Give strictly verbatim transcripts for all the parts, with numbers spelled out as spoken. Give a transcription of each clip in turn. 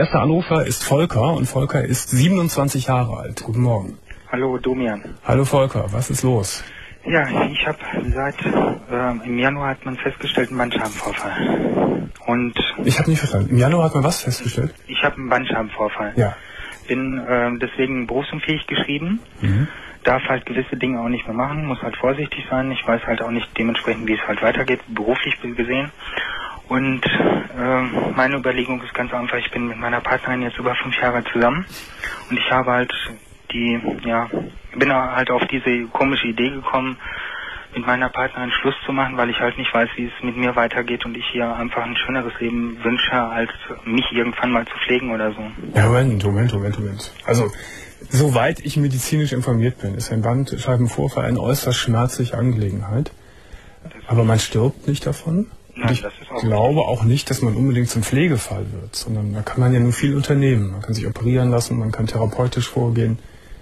Erster Anrufer ist Volker und Volker ist siebenundzwanzig Jahre alt. Guten Morgen. Hallo Domian. Hallo Volker, was ist los? Ja, ich habe seit äh, im Januar hat man festgestellt einen Bandscheibenvorfall. Und ich habe nicht verstanden. Im Januar hat man was festgestellt? Ich habe einen Bandscheibenvorfall. Ja. Bin äh, deswegen berufsunfähig geschrieben. Mhm. Darf halt gewisse Dinge auch nicht mehr machen, muss halt vorsichtig sein. Ich weiß halt auch nicht dementsprechend, wie es halt weitergeht, beruflich gesehen. Und äh, meine Überlegung ist ganz einfach, ich bin mit meiner Partnerin jetzt über fünf Jahre zusammen und ich habe halt die, ja, bin halt auf diese komische Idee gekommen, mit meiner Partnerin Schluss zu machen, weil ich halt nicht weiß, wie es mit mir weitergeht und ich ihr einfach ein schöneres Leben wünsche, als mich irgendwann mal zu pflegen oder so. Ja, Moment, Moment, Moment, Moment. Also, soweit ich medizinisch informiert bin, ist ein Bandscheibenvorfall eine äußerst schmerzliche Angelegenheit. Aber man stirbt nicht davon. Nein, und ich das ist auch glaube richtig. auch nicht, dass man unbedingt zum Pflegefall wird, sondern da kann man ja nur viel unternehmen. Man kann sich operieren lassen, man kann therapeutisch vorgehen.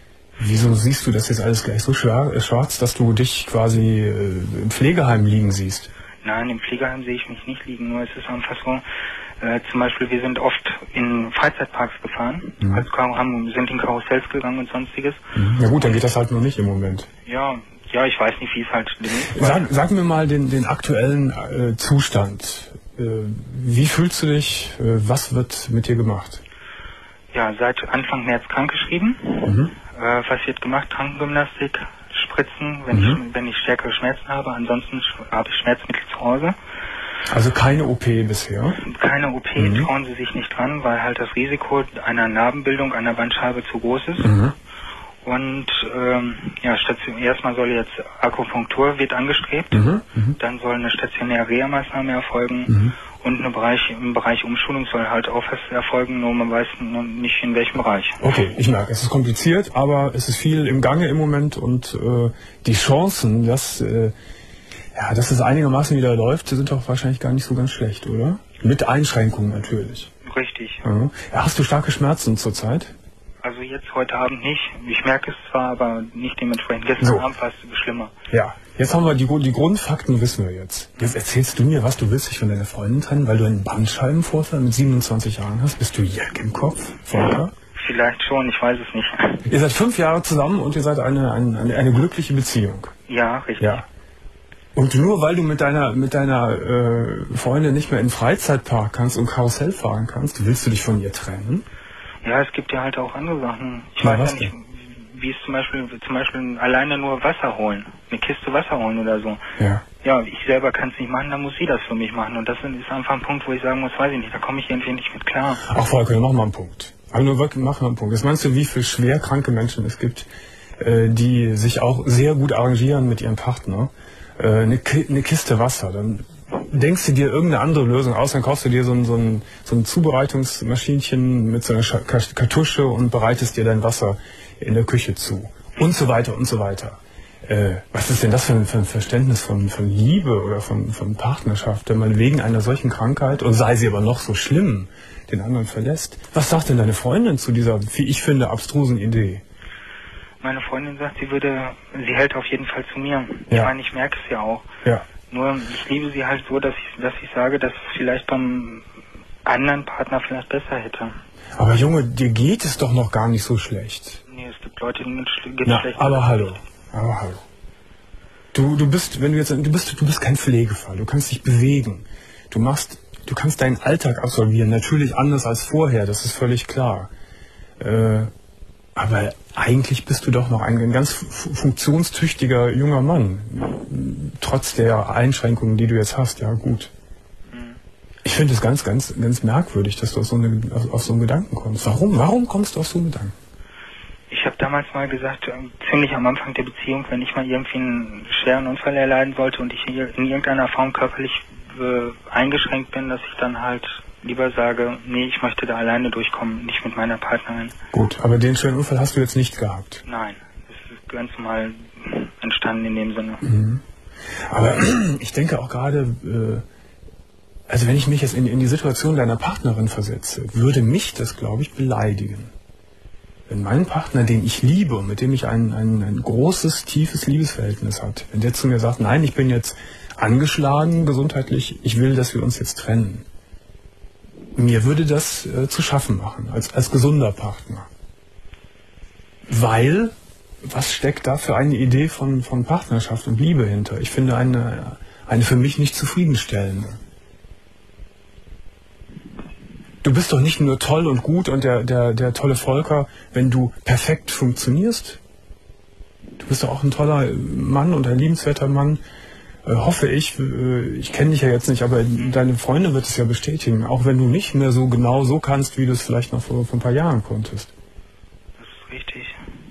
Wieso siehst du das jetzt alles gleich so schwarz, dass du dich quasi äh, im Pflegeheim liegen siehst? Nein, im Pflegeheim sehe ich mich nicht liegen, nur es ist einfach so, äh, zum Beispiel wir sind oft in Freizeitparks gefahren, mhm. also haben, sind in Karussells gegangen und sonstiges. Mhm. Na gut, dann geht das halt nur nicht im Moment. Ja, ja, ich weiß nicht, wie es halt ist. Sag, sag mir mal den, den aktuellen äh, Zustand. Äh, wie fühlst du dich? Äh, was wird mit dir gemacht? Ja, seit Anfang März krankgeschrieben. Mhm. Äh, was wird gemacht? Krankengymnastik, Spritzen, wenn, mhm. ich, wenn ich stärkere Schmerzen habe. Ansonsten habe ich Schmerzmittel zu Hause. Also keine O P bisher? Keine O P, mhm. trauen sie sich nicht dran, weil halt das Risiko einer Narbenbildung einer Bandscheibe zu groß ist. Mhm. Und ähm, ja, Station, erstmal soll jetzt Akupunktur wird angestrebt, mhm, dann soll eine stationäre Reha-Maßnahme erfolgen mhm. und eine Bereich, im Bereich Umschulung soll halt auch was erfolgen, nur man weiß noch nicht in welchem Bereich. Okay, ich merke, es ist kompliziert, aber es ist viel im Gange im Moment und äh, die Chancen, dass, äh, ja, dass es einigermaßen wieder läuft, sind doch wahrscheinlich gar nicht so ganz schlecht, oder? Mit Einschränkungen natürlich. Richtig. Mhm. Ja, hast du starke Schmerzen zurzeit? Also jetzt heute Abend nicht. Ich merke es zwar, aber nicht dementsprechend. Gestern so. Abend war es schlimmer. Ja, jetzt haben wir die, die Grundfakten, wissen wir jetzt. Jetzt erzählst du mir, was du willst dich von deiner Freundin trennen, weil du einen Bandscheibenvorfall mit siebenundzwanzig Jahren hast. Bist du Jack im Kopf, Volker? Vielleicht schon, ich weiß es nicht. Ihr seid fünf Jahre zusammen und ihr seid eine, eine, eine, eine glückliche Beziehung. Ja, richtig. Ja. Und nur weil du mit deiner mit deiner äh, Freundin nicht mehr in den Freizeitpark kannst und Karussell fahren kannst, willst du dich von ihr trennen? Ja, es gibt ja halt auch andere Sachen. Ich Na, weiß ja nicht, wie es zum Beispiel, zum Beispiel alleine nur Wasser holen, eine Kiste Wasser holen oder so. Ja. Ja, ich selber kann es nicht machen, dann muss sie das für mich machen. Und das ist einfach ein Punkt, wo ich sagen muss, weiß ich nicht, da komme ich irgendwie nicht mit klar. Ach Volker, mach mal einen Punkt. Aber nur wirklich, mach mal einen Punkt. Was meinst du, wie viele schwer kranke Menschen es gibt, äh, die sich auch sehr gut arrangieren mit ihrem Partner? Äh, eine, Ki eine Kiste Wasser, dann denkst du dir irgendeine andere Lösung aus, dann kaufst du dir so ein, so ein, so ein Zubereitungsmaschinchen mit so einer Kartusche und bereitest dir dein Wasser in der Küche zu. Und so weiter und so weiter. Äh, was ist denn das für ein, für ein Verständnis von, von Liebe oder von, von Partnerschaft, wenn man wegen einer solchen Krankheit, und sei sie aber noch so schlimm, den anderen verlässt? Was sagt denn deine Freundin zu dieser, wie ich finde, abstrusen Idee? Meine Freundin sagt, sie würde, sie hält auf jeden Fall zu mir. Ja. Ich meine, ich merke es ja auch. Ja. Nur ich liebe sie halt so, dass ich, dass ich sage, dass es vielleicht beim anderen Partner vielleicht besser hätte. Aber Junge, dir geht es doch noch gar nicht so schlecht. Nee, es gibt Leute, denen geht es schlecht. Aber hallo, aber hallo. Du, du bist, wenn du jetzt, du bist, du bist kein Pflegefall. Du kannst dich bewegen. Du machst, du kannst deinen Alltag absolvieren. Natürlich anders als vorher. Das ist völlig klar. Äh, aber eigentlich bist du doch noch ein ganz funktionstüchtiger junger Mann. Trotz der Einschränkungen, die du jetzt hast. Ja, gut. Ich finde es ganz, ganz, ganz merkwürdig, dass du auf so, eine, auf, auf so einen Gedanken kommst. Warum? Warum kommst du auf so einen Gedanken? Ich habe damals mal gesagt, ziemlich am Anfang der Beziehung, wenn ich mal irgendwie einen schweren Unfall erleiden sollte und ich in irgendeiner Form körperlich äh, eingeschränkt bin, dass ich dann halt lieber sage, nee, ich möchte da alleine durchkommen, nicht mit meiner Partnerin. Gut, aber den schweren Unfall hast du jetzt nicht gehabt? Nein, das ist ganz normal entstanden in dem Sinne. Mhm. Aber ich denke auch gerade, äh, also wenn ich mich jetzt in, in die Situation deiner Partnerin versetze, würde mich das, glaube ich, beleidigen. Wenn mein Partner, den ich liebe und mit dem ich ein, ein, ein großes, tiefes Liebesverhältnis hat, wenn der zu mir sagt, nein, ich bin jetzt angeschlagen gesundheitlich, ich will, dass wir uns jetzt trennen. mir würde das äh, zu schaffen machen, als, als gesunder Partner. Weil, was steckt da für eine Idee von, von Partnerschaft und Liebe hinter? Ich finde eine, eine für mich nicht zufriedenstellende. Du bist doch nicht nur toll und gut und der, der, der tolle Volker, wenn du perfekt funktionierst. Du bist doch auch ein toller Mann und ein liebenswerter Mann, äh, hoffe ich. Äh, ich kenne dich ja jetzt nicht, aber deine Freundin wird es ja bestätigen, auch wenn du nicht mehr so genau so kannst, wie du es vielleicht noch vor, vor ein paar Jahren konntest. Das ist richtig.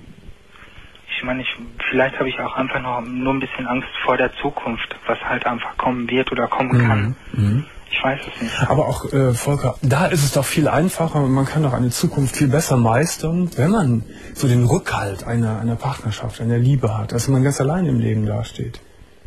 Ich meine, ich, vielleicht habe ich auch einfach noch nur ein bisschen Angst vor der Zukunft, was halt einfach kommen wird oder kommen kann. Mhm. Mhm. Ich weiß es nicht. Aber auch, äh, Volker, da ist es doch viel einfacher und man kann doch eine Zukunft viel besser meistern, wenn man so den Rückhalt einer, einer Partnerschaft, einer Liebe hat, dass man ganz allein im Leben dasteht.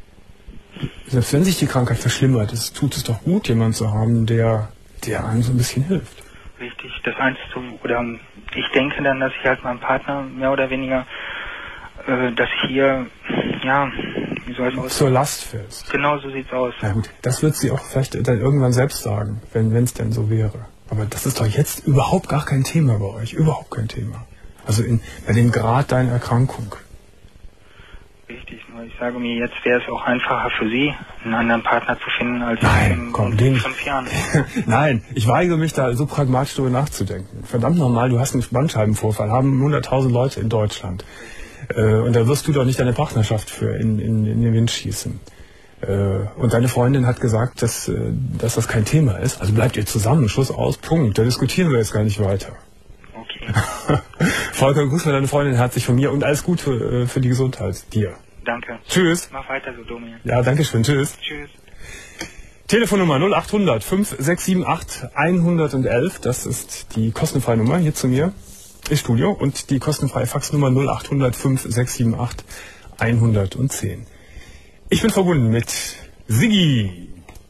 Selbst wenn sich die Krankheit verschlimmert, es tut es doch gut, jemanden zu haben, der, der einem so ein bisschen hilft. Richtig. Das Einzige, oder ich denke dann, dass ich halt meinem Partner mehr oder weniger, äh, dass ich hier, ja, wie soll ich aus? Zur Last fällst. Genau so sieht's aus. Na gut, das wird sie auch vielleicht dann irgendwann selbst sagen, wenn es denn so wäre. Aber das ist doch jetzt überhaupt gar kein Thema bei euch, überhaupt kein Thema. Also in, bei dem Grad deiner Erkrankung. Richtig, nur ich sage mir, jetzt wäre es auch einfacher für Sie, einen anderen Partner zu finden, als Nein, in, komm, in den fünf Jahren. Nein, ich weigere mich da so pragmatisch darüber nachzudenken. Verdammt nochmal, du hast einen Bandscheibenvorfall, haben hunderttausend Leute in Deutschland. Äh, und da wirst du doch nicht deine Partnerschaft für in, in, in den Wind schießen. Äh, und deine Freundin hat gesagt, dass, äh, dass das kein Thema ist. Also bleibt ihr zusammen, Schluss aus, Punkt. Da diskutieren wir jetzt gar nicht weiter. Okay. Volker, grüß mal deine Freundin herzlich von mir und alles Gute äh, für die Gesundheit dir. Danke. Tschüss. Mach weiter so, Domian. Ja, danke schön. Tschüss. Tschüss. Telefonnummer null acht hundert fünf sechs sieben acht hundertelf. Das ist die kostenfreie Nummer hier zu mir im Studio und die kostenfreie Faxnummer null acht hundert fünf sechs sieben acht hundertzehn. Ich bin verbunden mit Siggi.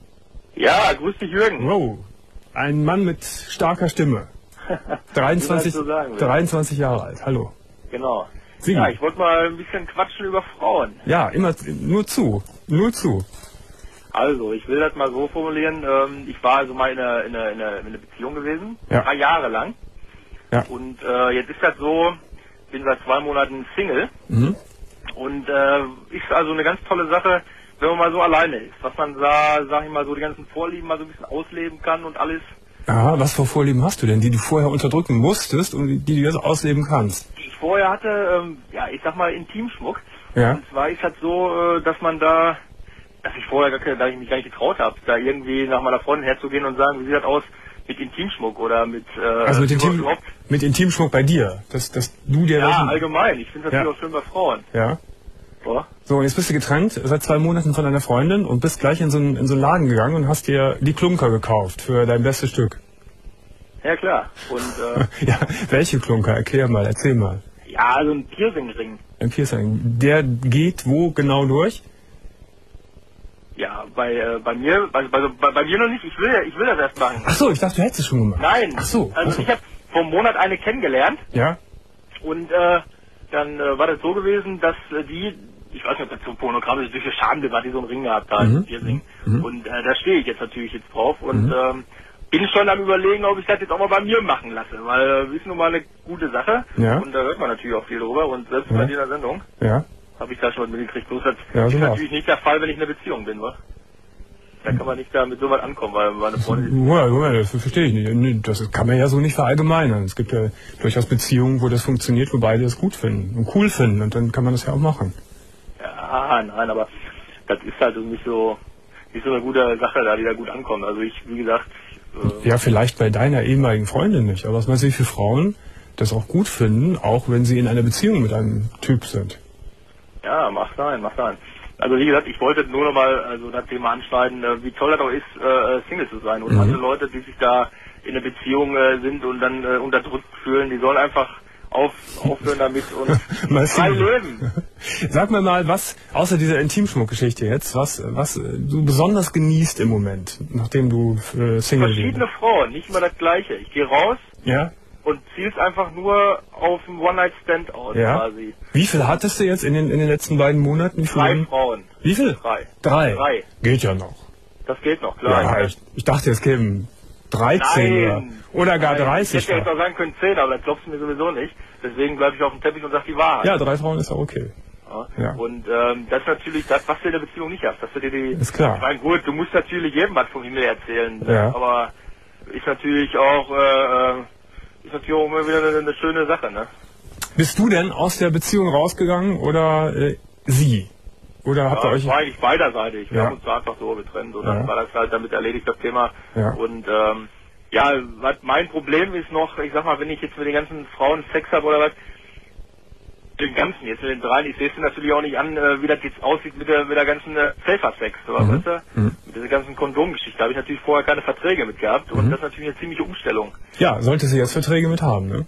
Ja, grüß dich, Jürgen. Wow, ein Mann mit starker Stimme. dreiundzwanzig, so sagen will. dreiundzwanzig Jahre alt. Hallo. Genau. Siggi. Ja, ich wollte mal ein bisschen quatschen über Frauen. Ja, immer nur zu. Nur zu. Also, ich will das mal so formulieren. Ähm, ich war also mal in einer, in einer, in einer, in einer Beziehung gewesen, Ja. drei Jahre lang. Ja. Und äh, jetzt ist das so, bin seit zwei Monaten Single. Mhm. Und äh, ist also eine ganz tolle Sache, wenn man mal so alleine ist. Was man da, sag ich mal, so die ganzen Vorlieben mal so ein bisschen ausleben kann und alles. Aha, was für Vorlieben hast du denn, die du vorher unterdrücken musstest und die du jetzt ausleben kannst? Die ich vorher hatte, ähm, ja, ich sag mal Intimschmuck. Ja. Und zwar ist halt so, äh, dass man da, dass ich vorher, gar keine- dass ich mich gar nicht getraut habe, da irgendwie nach meiner Freundin herzugehen und sagen, wie sieht das aus mit Intimschmuck oder mit, äh, Also mit, Intim, überhaupt- mit Intimschmuck bei dir, dass, dass du dir... ja, welchen- allgemein. Ich finde das Ja. natürlich auch schön bei Frauen. Ja. So. So, und jetzt bist du getrennt seit zwei Monaten von deiner Freundin und bist gleich in so einen, in so einen Laden gegangen und hast dir die Klunker gekauft für dein bestes Stück. Ja, klar. Und, äh, Ja, welche Klunker? Erklär mal, erzähl mal. ja, so ein Piercingring. Ein Piercing. Der geht wo genau durch? Ja, bei, äh, bei mir, also bei, bei, bei mir noch nicht. Ich will, ich will das erst machen. Ach so, ich dachte, du hättest es schon gemacht. Nein. Ach so. Also ach so. ich habe vor einem Monat eine kennengelernt. Ja? Und äh, dann äh, war das so gewesen, dass äh, die, ich weiß nicht, ob das so pornografisch durch die Schande war, die so einen Ring gehabt hat, Mhm. ein Piercing. Mhm. Und äh, da stehe ich jetzt natürlich jetzt drauf und Mhm. ähm, bin schon am Überlegen, ob ich das jetzt auch mal bei mir machen lasse, weil äh, ist nun mal eine gute Sache Ja. und da hört man natürlich auch viel drüber und selbst Ja. bei dieser Sendung Ja? habe ich da schon was mitgekriegt. Bloß das Ja, ist genau. natürlich nicht der Fall, wenn ich in einer Beziehung bin, wa? Da kann man nicht da mit so was ankommen, weil meine Freundin... Ja, ja, das verstehe ich nicht. Nee, das kann man ja so nicht verallgemeinern. Es gibt ja durchaus Beziehungen, wo das funktioniert, wo beide es gut finden und cool finden. Und dann kann man das ja auch machen. Ja, nein, aber das ist halt nicht so, nicht so eine gute Sache, da die da gut ankommt. Also ich, wie gesagt... Äh, Ja, vielleicht bei deiner ehemaligen Freundin nicht. Aber was meinst du, wie viele Frauen das auch gut finden, auch wenn sie in einer Beziehung mit einem Typ sind? Ja, mag sein, mag sein. Also wie gesagt, ich wollte nur noch mal also das Thema anschneiden, äh, wie toll das auch ist, äh, Single zu sein. Und Mhm. manche Leute, die sich da in einer Beziehung äh, sind und dann äh, unterdrückt fühlen, die sollen einfach auf, aufhören damit und Mal frei sehen. leben. Sag mir mal, was, außer dieser Intimschmuckgeschichte jetzt, was, was äh, du besonders genießt im Moment, nachdem du äh, Single Verschiedene Frauen, nicht immer das Gleiche. Ich gehe raus Ja? und ziel's einfach nur auf einen One-Night-Stand aus Ja. quasi. Wie viel hattest du jetzt in den, in den letzten beiden Monaten? Wie Drei viele? Frauen. Wie viel? Drei. Drei. Drei. Geht ja noch. Das geht noch, klar. Ja, ich, ich dachte, es kämen dreizehn Nein. oder, oder gar Nein, dreißig. Ich hätte ja jetzt auch sagen können zehn, aber das glaubst du mir sowieso nicht. Deswegen bleibe ich auf dem Teppich und sag die Wahrheit. Ja, drei Frauen ist ja okay. Ja. Ja. Und ähm, das ist natürlich das, was du in der Beziehung nicht hast. Dass du dir die, Ist klar. Ich meine, gut, du musst natürlich jedem was vom Himmel erzählen. Ja. Aber ist natürlich auch, äh, ist natürlich auch immer wieder eine, eine schöne Sache, ne? Bist du denn aus der Beziehung rausgegangen oder äh, sie? Oder habt ihr Ja, euch... das war eigentlich beiderseitig. Wir Ja. haben uns da einfach so getrennt und Ja. dann war das halt damit erledigt, das Thema. Ja. Und ähm, ja, was mein Problem ist noch, ich sag mal, wenn ich jetzt mit den ganzen Frauen Sex habe oder was, den ganzen, jetzt mit den dreien, ich sehe es natürlich auch nicht an, äh, wie das jetzt aussieht mit der mit der ganzen äh, Safer-Sex, so, Mhm. weißt du? Mhm. Mit dieser ganzen Kondomgeschichte. Da habe ich natürlich vorher keine Verträge mit gehabt und Mhm. das ist natürlich eine ziemliche Umstellung. Ja, sollte sie jetzt Verträge mit haben, ne?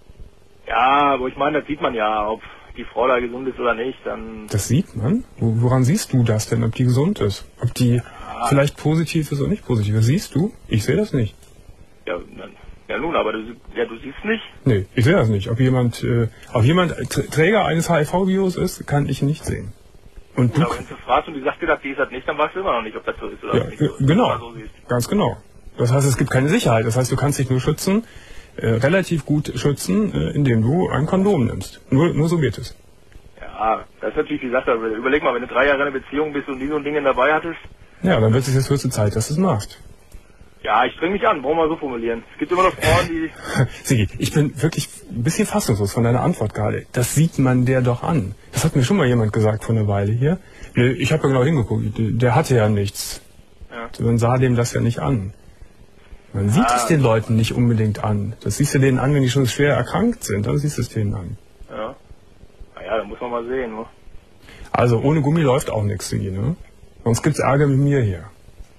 Ja, aber ich meine, das sieht man ja, ob die Frau da gesund ist oder nicht, dann... Das sieht man? Wo, woran siehst du das denn, ob die gesund ist? Ob die Ja. vielleicht positiv ist oder nicht positiv ist? Siehst du? Ich sehe das nicht. Ja, dann, ja nun, aber du, ja, du siehst nicht. Nee, ich sehe das nicht. Ob jemand, äh, ob jemand Tr- Träger eines H I V-Virus ist, kann ich nicht sehen. Und du... Ja, wenn du fragst und die sagt dir, das die ist das nicht, dann weißt du immer noch nicht, ob das so ist oder Ja, nicht. g- So, genau. wenn du mal so siehst. Ganz genau. Das heißt, es gibt keine Sicherheit. Das heißt, du kannst dich nur schützen, äh, relativ gut schützen, äh, indem du ein Kondom nimmst. Nur, nur so geht es. Ja, das ist natürlich die Sache. Überleg mal, wenn du drei Jahre in einer Beziehung bist und nie so ein Ding dabei hattest. Ja, dann wird es jetzt höchste Zeit, dass du es machst. Ja, ich streng mich an, brauchen wir so formulieren. Es gibt immer noch Frauen, die... Sigi, ich bin wirklich ein bisschen fassungslos von deiner Antwort gerade. Das sieht man der doch an. Das hat mir schon mal jemand gesagt vor einer Weile hier. Nee, ich habe ja genau hingeguckt. Der hatte ja nichts. Ja. Man sah dem das ja nicht an. Man sieht Ah. es den Leuten nicht unbedingt an. Das siehst du denen an, wenn die schon schwer erkrankt sind. Dann siehst du es denen an. Ja. Naja, da muss man mal sehen, ne? Also ohne Gummi läuft auch nichts, Sigi, ne? Sonst gibt's Ärger mit mir hier.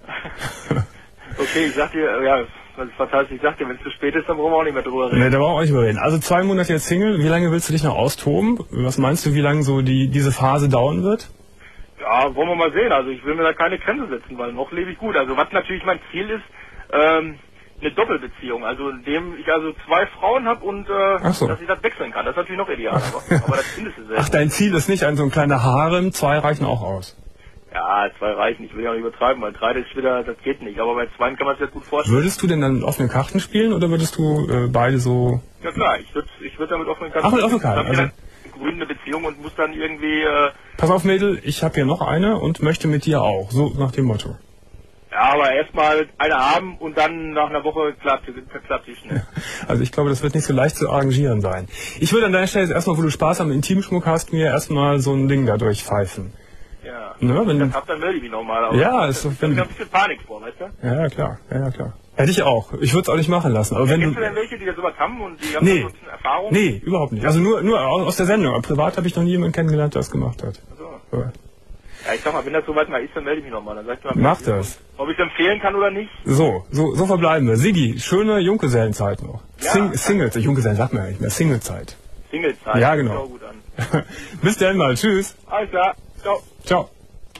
Okay, ich sag dir, ja, was, was heißt, ich sag dir, wenn es zu spät ist, dann brauchen wir auch nicht mehr drüber reden. Ne, da brauchen wir auch nicht mehr reden. Also zwei Monate jetzt Single. Wie lange willst du dich noch austoben? Was meinst du, wie lange so die diese Phase dauern wird? Ja, wollen wir mal sehen. Also ich will mir da keine Grenze setzen, weil noch lebe ich gut. Also was natürlich mein Ziel ist, ähm, eine Doppelbeziehung. Also indem ich also zwei Frauen habe und äh, Ach so. dass ich das wechseln kann. Das ist natürlich noch ideal. Aber, aber das findest du Ach, selbst. dein Ziel ist nicht ein so ein kleiner Harem. Zwei reichen auch aus. Ja, zwei reichen. Ich will ja nicht übertreiben, weil drei das ist wieder, das geht nicht. Aber bei zwei kann man sich das gut vorstellen. Würdest du denn dann mit offenen Karten spielen oder würdest du äh, beide so... Ja klar, ich würde ich würd da mit offenen Karten... Ach, mit offenen Karten, Ich habe also- dann grün eine Beziehung und muss dann irgendwie... Äh, Pass auf, Mädel, ich habe hier noch eine und möchte mit dir auch. So nach dem Motto. ja, aber erstmal eine haben und dann nach einer Woche klappt klappt die schnell. Also ich glaube, das wird nicht so leicht zu arrangieren sein. Ich würde an deiner Stelle jetzt erstmal, wo du Spaß am Intimschmuck hast, mir erstmal so ein Ding da durchpfeifen. Ja. Ne, wenn- wenn ich das hab, dann melde ich mich nochmal. Aber Ja, ist so, ich wenn- hab ein bisschen Panik vor, weißt du? Ja, ja, klar. Ja, ja, klar. Hätte ich auch. Ich würde es auch nicht machen lassen. Aber wenn Kennst du... du denn welche, die das sowas haben und die haben Nee. so eine Erfahrung? Nee, überhaupt nicht. Also nur, nur aus der Sendung. Aber privat habe ich noch nie jemanden kennengelernt, der das gemacht hat. So. So. Ja, ich sag mal, wenn das soweit mal ist, dann melde ich mich nochmal. Dann sagst du mal, Mach das. ob ich es empfehlen kann oder nicht. So, so, so verbleiben wir. Sigi, schöne Junggesellenzeit noch. Ja. Sing Singlezeit. Junggesellen sagt man ja nicht mehr. Singlezeit. Singlezeit. Ja, das genau. sieht auch gut an. Bis dann mal. Tschüss. Alles klar. Ciao. Ciao.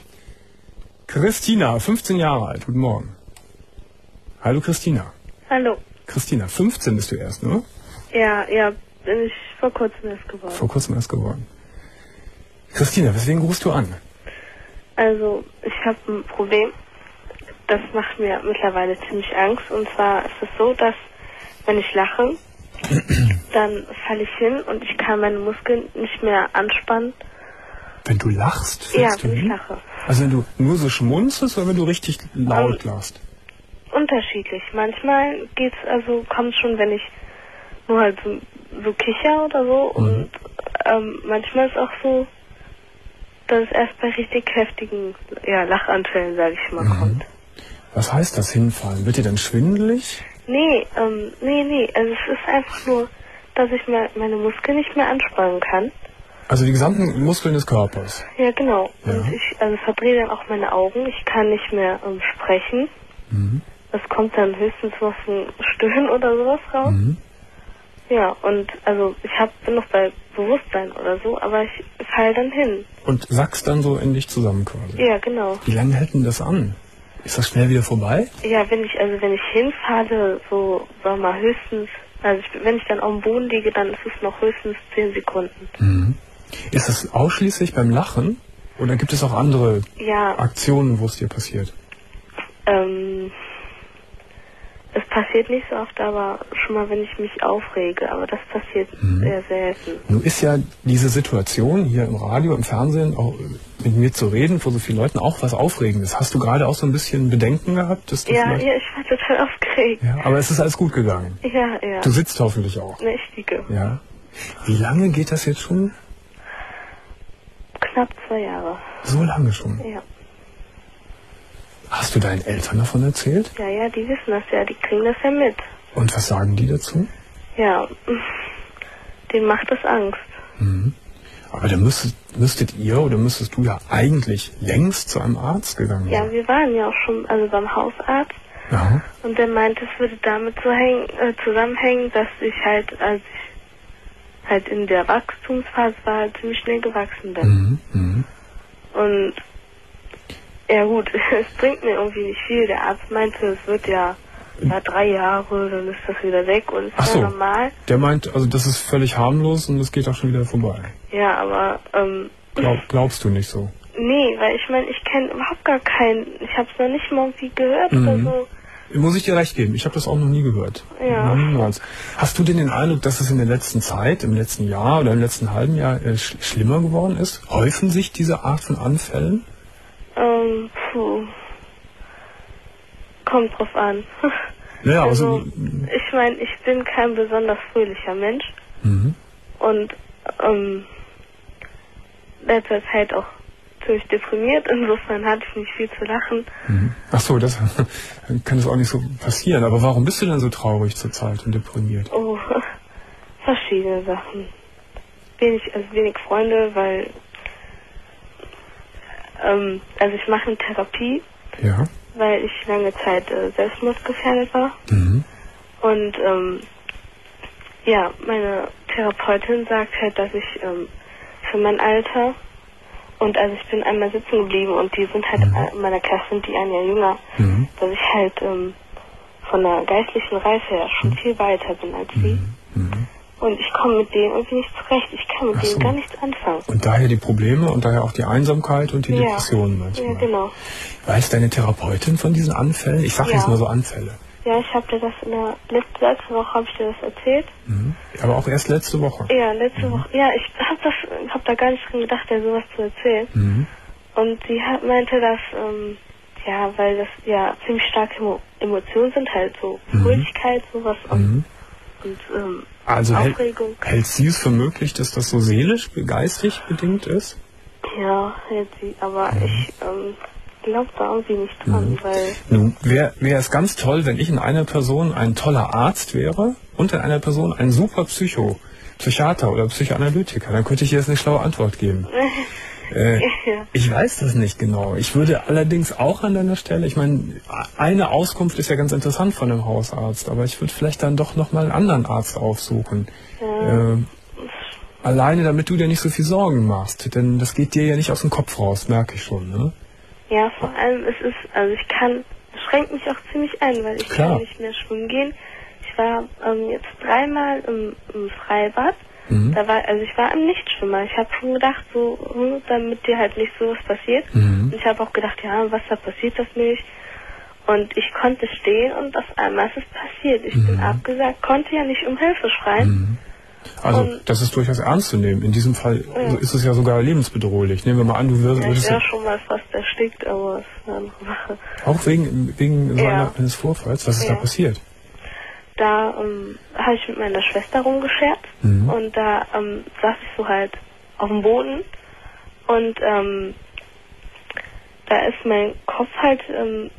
Christina, fünfzehn Jahre alt. Guten Morgen. Hallo Christina. Hallo. Christina, fünfzehn bist du erst, ne? Ja, ja, bin ich vor kurzem erst geworden. Vor kurzem erst geworden. Christina, weswegen rufst du an? Also, ich habe ein Problem. Das macht mir mittlerweile ziemlich Angst. Und zwar ist es so, dass wenn ich lache, dann falle ich hin und ich kann meine Muskeln nicht mehr anspannen. Wenn du lachst, Ja, fällst du wenn ich hin? lache. Also wenn du nur so schmunzelst oder wenn du richtig laut Ähm, lachst? Unterschiedlich. Manchmal geht's, also kommt schon, wenn ich nur halt so, so kicher oder so. Mhm. Und ähm, manchmal ist auch so, dass es erst bei richtig heftigen ja, Lachanfällen, sage ich mal, Mhm. kommt. Was heißt das, hinfallen? Wird dir dann schwindelig? Nee, ähm, nee, nee. Also es ist einfach nur, dass ich mir meine Muskeln nicht mehr anspannen kann. Also die gesamten Muskeln des Körpers. Ja, genau. Ja. Und ich also verdrehe dann auch meine Augen. Ich kann nicht mehr ähm, sprechen. Mhm. Es kommt dann höchstens noch ein Stöhnen oder sowas raus. Mhm. Ja, und also ich hab, bin noch bei Bewusstsein oder so, aber ich fall dann hin. Und sackst dann so in dich zusammen quasi. Ja, genau. Wie lange hält denn das an? Ist das schnell wieder vorbei? Ja, wenn ich, also wenn ich hinfalle, so, sagen wir mal, höchstens, also ich, wenn ich dann auf dem Boden liege, dann ist es noch höchstens zehn Sekunden. Mhm. Ist das ausschließlich beim Lachen? Oder gibt es auch andere Ja, Aktionen, wo es dir passiert? ähm, Das passiert nicht so oft, aber schon mal, wenn ich mich aufrege. Aber das passiert Mhm. sehr selten. Nun ist ja diese Situation hier im Radio, im Fernsehen, auch mit mir zu reden, vor so vielen Leuten, auch was Aufregendes. Hast du gerade auch so ein bisschen Bedenken gehabt? Dass du Ja, vielleicht- ja, ich war total aufgeregt. ja. Aber es ist alles gut gegangen. Ja, ja. Du sitzt hoffentlich auch. Ne, ich liege. Ja. Wie lange geht das jetzt schon? Knapp zwei Jahre. So lange schon. Ja. Hast du deinen Eltern davon erzählt? Ja, ja, die wissen das ja, die kriegen das ja mit. Und was sagen die dazu? Ja, denen macht das Angst. Mhm. Aber dann müsstet, müsstet ihr oder müsstest du ja eigentlich längst zu einem Arzt gegangen Ja, sein. wir waren ja auch schon also beim Hausarzt Ja. und der meinte, es würde damit so hängen, äh, zusammenhängen, dass ich halt, als ich halt in der Wachstumsphase war, halt ziemlich schnell gewachsen bin. Mhm. Mhm. Und ja gut, es bringt mir irgendwie nicht viel. Der Arzt meinte, es wird ja, ja drei Jahre, dann ist das wieder weg und Ach ist so. ja normal. Der meint, also das ist völlig harmlos und das geht auch schon wieder vorbei. Ja, aber ähm, Glaub, glaubst du nicht so? nee, weil ich meine, ich kenne überhaupt gar keinen, ich habe es noch nicht mal irgendwie gehört Mhm. oder so. Muss ich dir recht geben, ich habe das auch noch nie gehört. Ja. Niemals. Hast du denn den Eindruck, dass es in der letzten Zeit, im letzten Jahr oder im letzten halben Jahr äh, sch schlimmer geworden ist? Häufen sich diese Art von Anfällen? Ähm, puh. Kommt drauf an. Ja, also, also, ich meine, ich bin kein besonders fröhlicher Mensch mhm. und ähm, letzter Zeit auch ziemlich deprimiert. Insofern hatte ich nicht viel zu lachen. Mhm. Ach so, das kann das auch nicht so passieren. Aber warum bist du denn so traurig zurzeit und deprimiert? Oh, verschiedene Sachen. Wenig, also wenig Freunde, weil ähm, also ich mache eine Therapie, Ja. weil ich lange Zeit äh, selbstmordgefährdet war. Mhm. Und ähm, ja, meine Therapeutin sagt halt, dass ich ähm, für mein Alter und also ich bin einmal sitzen geblieben und die sind halt Mhm. äh, in meiner Klasse sind die ein Jahr jünger, Mhm. dass ich halt ähm, von der geistlichen Reife her schon viel weiter bin als sie. Mhm. Und ich komme mit denen irgendwie nicht zurecht. Ich kann mit Ach denen so. gar nichts anfangen. Und daher die Probleme und daher auch die Einsamkeit und die Ja. Depressionen manchmal. Ja, genau. Weiß deine Therapeutin von diesen Anfällen? Ich sage Ja. jetzt mal so Anfälle. Ja, ich habe dir das in der letzten, letzte Woche habe ich dir das erzählt. Mhm. Aber auch erst letzte Woche. Ja, letzte Woche. Ja, ich habe das, hab da gar nicht dran gedacht, dir sowas zu erzählen. Mhm. Und sie hat, meinte, dass, ähm, ja, weil das ja ziemlich starke Emo Emotionen sind, halt so Mhm. Fröhlichkeit, sowas und, Mhm. und ähm, Also hält, Aufregung. hält sie es für möglich, dass das so seelisch, geistig bedingt ist? Ja, hält sie. Aber Mhm. ich ähm, glaube da irgendwie nicht dran, weil Nun, wäre wär es ganz toll, wenn ich in einer Person ein toller Arzt wäre und in einer Person ein super Psycho, Psychiater oder Psychoanalytiker. Dann könnte ich dir jetzt eine schlaue Antwort geben. Äh, ja. ich weiß das nicht genau. Ich würde allerdings auch an deiner Stelle, ich meine, eine Auskunft ist ja ganz interessant von einem Hausarzt, aber ich würde vielleicht dann doch nochmal einen anderen Arzt aufsuchen. Ja. Äh, alleine, damit du dir nicht so viel Sorgen machst, denn das geht dir ja nicht aus dem Kopf raus, merke ich schon, ne? Ja, vor allem es ist, also ich kann, es schränkt mich auch ziemlich ein, weil ich Klar. kann nicht mehr schwimmen gehen. Ich war ähm, jetzt dreimal im, im Freibad. Mhm. Da war, also ich war ein Nichtschwimmer. Ich habe schon gedacht, so, hm, damit dir halt nicht sowas passiert. Mhm. Und ich habe auch gedacht, ja, was da passiert das nicht. Und ich konnte stehen und auf einmal ist es passiert. Ich bin Mhm. abgesagt, konnte ja nicht um Hilfe schreien. Mhm. Also Und- das ist durchaus ernst zu nehmen. In diesem Fall Ja. ist es ja sogar lebensbedrohlich. Nehmen wir mal an, du würdest, Ja, ich würdest wäre schon mal fast erstickt, aber es ist eine andere Sache. auch wegen, wegen so Ja. einer, eines Vorfalls. Was ist Ja. da passiert? Da ähm, habe ich mit meiner Schwester rumgeschert Mhm. und da ähm, saß ich so halt auf dem Boden und ähm, da ist mein Kopf halt ähm,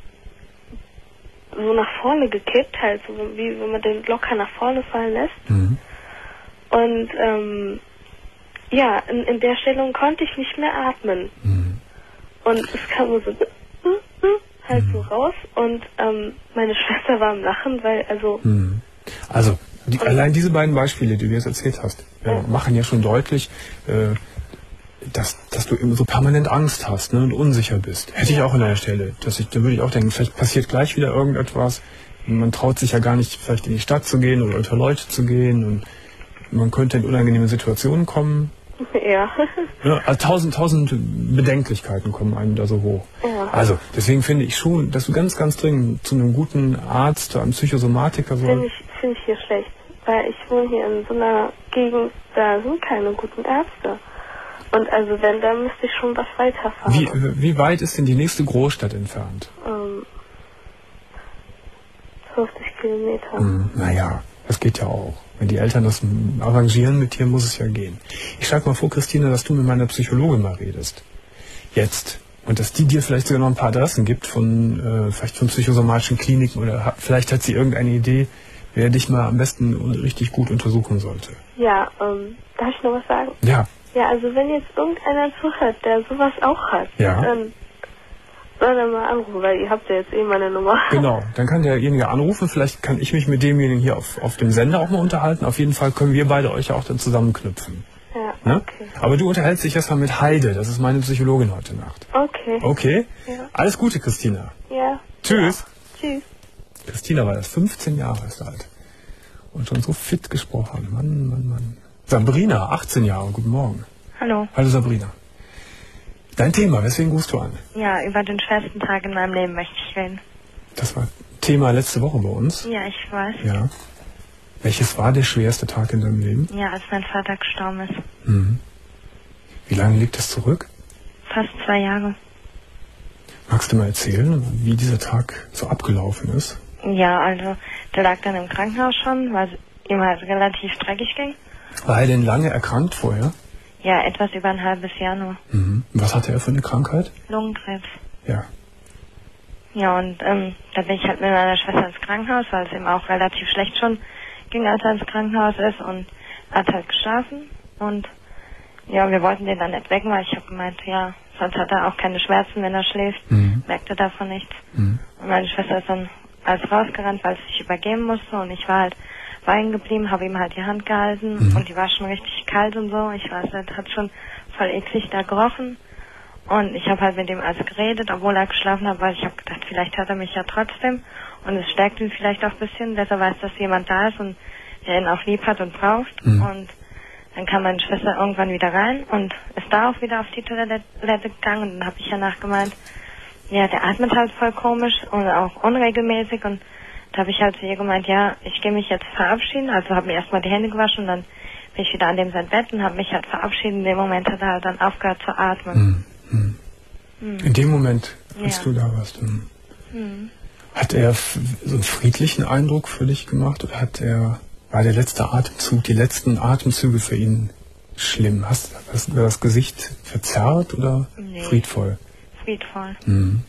so nach vorne gekippt, halt so wie wenn man den locker nach vorne fallen lässt. Mhm. Und ähm, ja, in, in der Stellung konnte ich nicht mehr atmen. Mhm. Und es kam nur so halt so raus und ähm, meine Schwester war am Lachen, weil also Mhm. Also die, allein diese beiden Beispiele, die du jetzt erzählt hast, äh, Ja. machen ja schon deutlich, äh, dass, dass du immer so permanent Angst hast, ne, und unsicher bist. Hätte ich auch an deiner Stelle. Dass ich, da würde ich auch denken, vielleicht passiert gleich wieder irgendetwas. Man traut sich ja gar nicht, vielleicht in die Stadt zu gehen oder unter Leute zu gehen. Und man könnte in unangenehme Situationen kommen. ja. Ja, also tausend, tausend Bedenklichkeiten kommen einem da so hoch. Ja. Also, deswegen finde ich schon, dass du ganz, ganz dringend zu einem guten Arzt, einem Psychosomatiker sollst. Finde ich, find ich hier schlecht, weil ich wohne hier in so einer Gegend, da sind keine guten Ärzte. Und also wenn, dann müsste ich schon was weiterfahren. Wie, wie weit ist denn die nächste Großstadt entfernt? Ähm, fünfzig Kilometer. Hm, naja, das geht ja auch. Wenn die Eltern das arrangieren mit dir, muss es ja gehen. Ich schlage mal vor, Christine, dass du mit meiner Psychologin mal redest. Jetzt. Und dass die dir vielleicht sogar noch ein paar Adressen gibt von, äh, vielleicht von psychosomatischen Kliniken oder ha vielleicht hat sie irgendeine Idee, wer dich mal am besten richtig gut untersuchen sollte. Ja, ähm, darf ich noch was sagen? Ja. Ja, also wenn jetzt irgendeiner zuhört, der sowas auch hat, Ja. dann soll er mal anrufen, weil ihr habt ja jetzt eh meine Nummer. Genau, dann kann derjenige anrufen, vielleicht kann ich mich mit demjenigen hier auf, auf dem Sender auch mal unterhalten. Auf jeden Fall können wir beide euch ja auch dann zusammenknüpfen. Ja, Ne? okay. Aber du unterhältst dich erstmal mit Heide, das ist meine Psychologin heute Nacht. Okay. Okay? Ja. Alles Gute, Christina. Ja. Tschüss. Tschüss. Christina war erst fünfzehn Jahre ist alt. Und schon so fit gesprochen. Mann, Mann, Mann. Sabrina, achtzehn Jahre, guten Morgen. Hallo. Hallo Sabrina. Dein Thema, weswegen rufst du an? Ja, über den schwersten Tag in meinem Leben möchte ich reden. Das war Thema letzte Woche bei uns. Ja, ich weiß. Ja. Welches war der schwerste Tag in deinem Leben? Ja, als mein Vater gestorben ist. Mhm. Wie lange liegt das zurück? Fast zwei Jahre. Magst du mal erzählen, wie dieser Tag so abgelaufen ist? Ja, also der lag dann im Krankenhaus schon, weil es ihm halt relativ dreckig ging. War er denn lange erkrankt vorher? Ja, etwas über ein halbes Jahr nur. Mhm. Was hatte er für eine Krankheit? Lungenkrebs. Ja. Ja, und ähm, da bin ich halt mit meiner Schwester ins Krankenhaus, weil es ihm auch relativ schlecht schon ging, als er ins Krankenhaus ist, und er hat halt geschlafen. Und ja, wir wollten den dann nicht wecken, weil ich habe gemeint, ja, sonst hat er auch keine Schmerzen, wenn er schläft, Mhm. merkte davon nichts. Mhm. Und meine Schwester ist dann als rausgerannt, weil sie sich übergeben musste, und ich war halt bei ihm geblieben, habe ihm halt die Hand gehalten, Mhm. und die war schon richtig kalt und so. Ich weiß nicht, hat schon voll eklig da gerochen. Und ich habe halt mit ihm also geredet, obwohl er geschlafen hat, weil ich habe gedacht, vielleicht hört er mich ja trotzdem. Und es stärkt ihn vielleicht auch ein bisschen, dass er weiß, dass jemand da ist und der ihn auch lieb hat und braucht. Mhm. Und dann kam meine Schwester irgendwann wieder rein und ist da auch wieder auf die Toilette gegangen. Und dann habe ich danach gemeint, ja, der atmet halt voll komisch und auch unregelmäßig. Und da habe ich halt zu ihr gemeint, ja, ich gehe mich jetzt verabschieden. Also habe mir erstmal die Hände gewaschen und dann bin ich wieder an dem sein Bett und habe mich halt verabschiedet. In dem Moment hat er halt dann aufgehört zu atmen. Mhm. Mhm. Mhm. In dem Moment, als Ja. du da warst. Mhm. Mhm. Hat er f- so einen friedlichen Eindruck für dich gemacht oder hat er, war der letzte Atemzug, die letzten Atemzüge für ihn schlimm? Hast, hast du das Gesicht verzerrt oder Nee. friedvoll? Friedvoll. Mhm.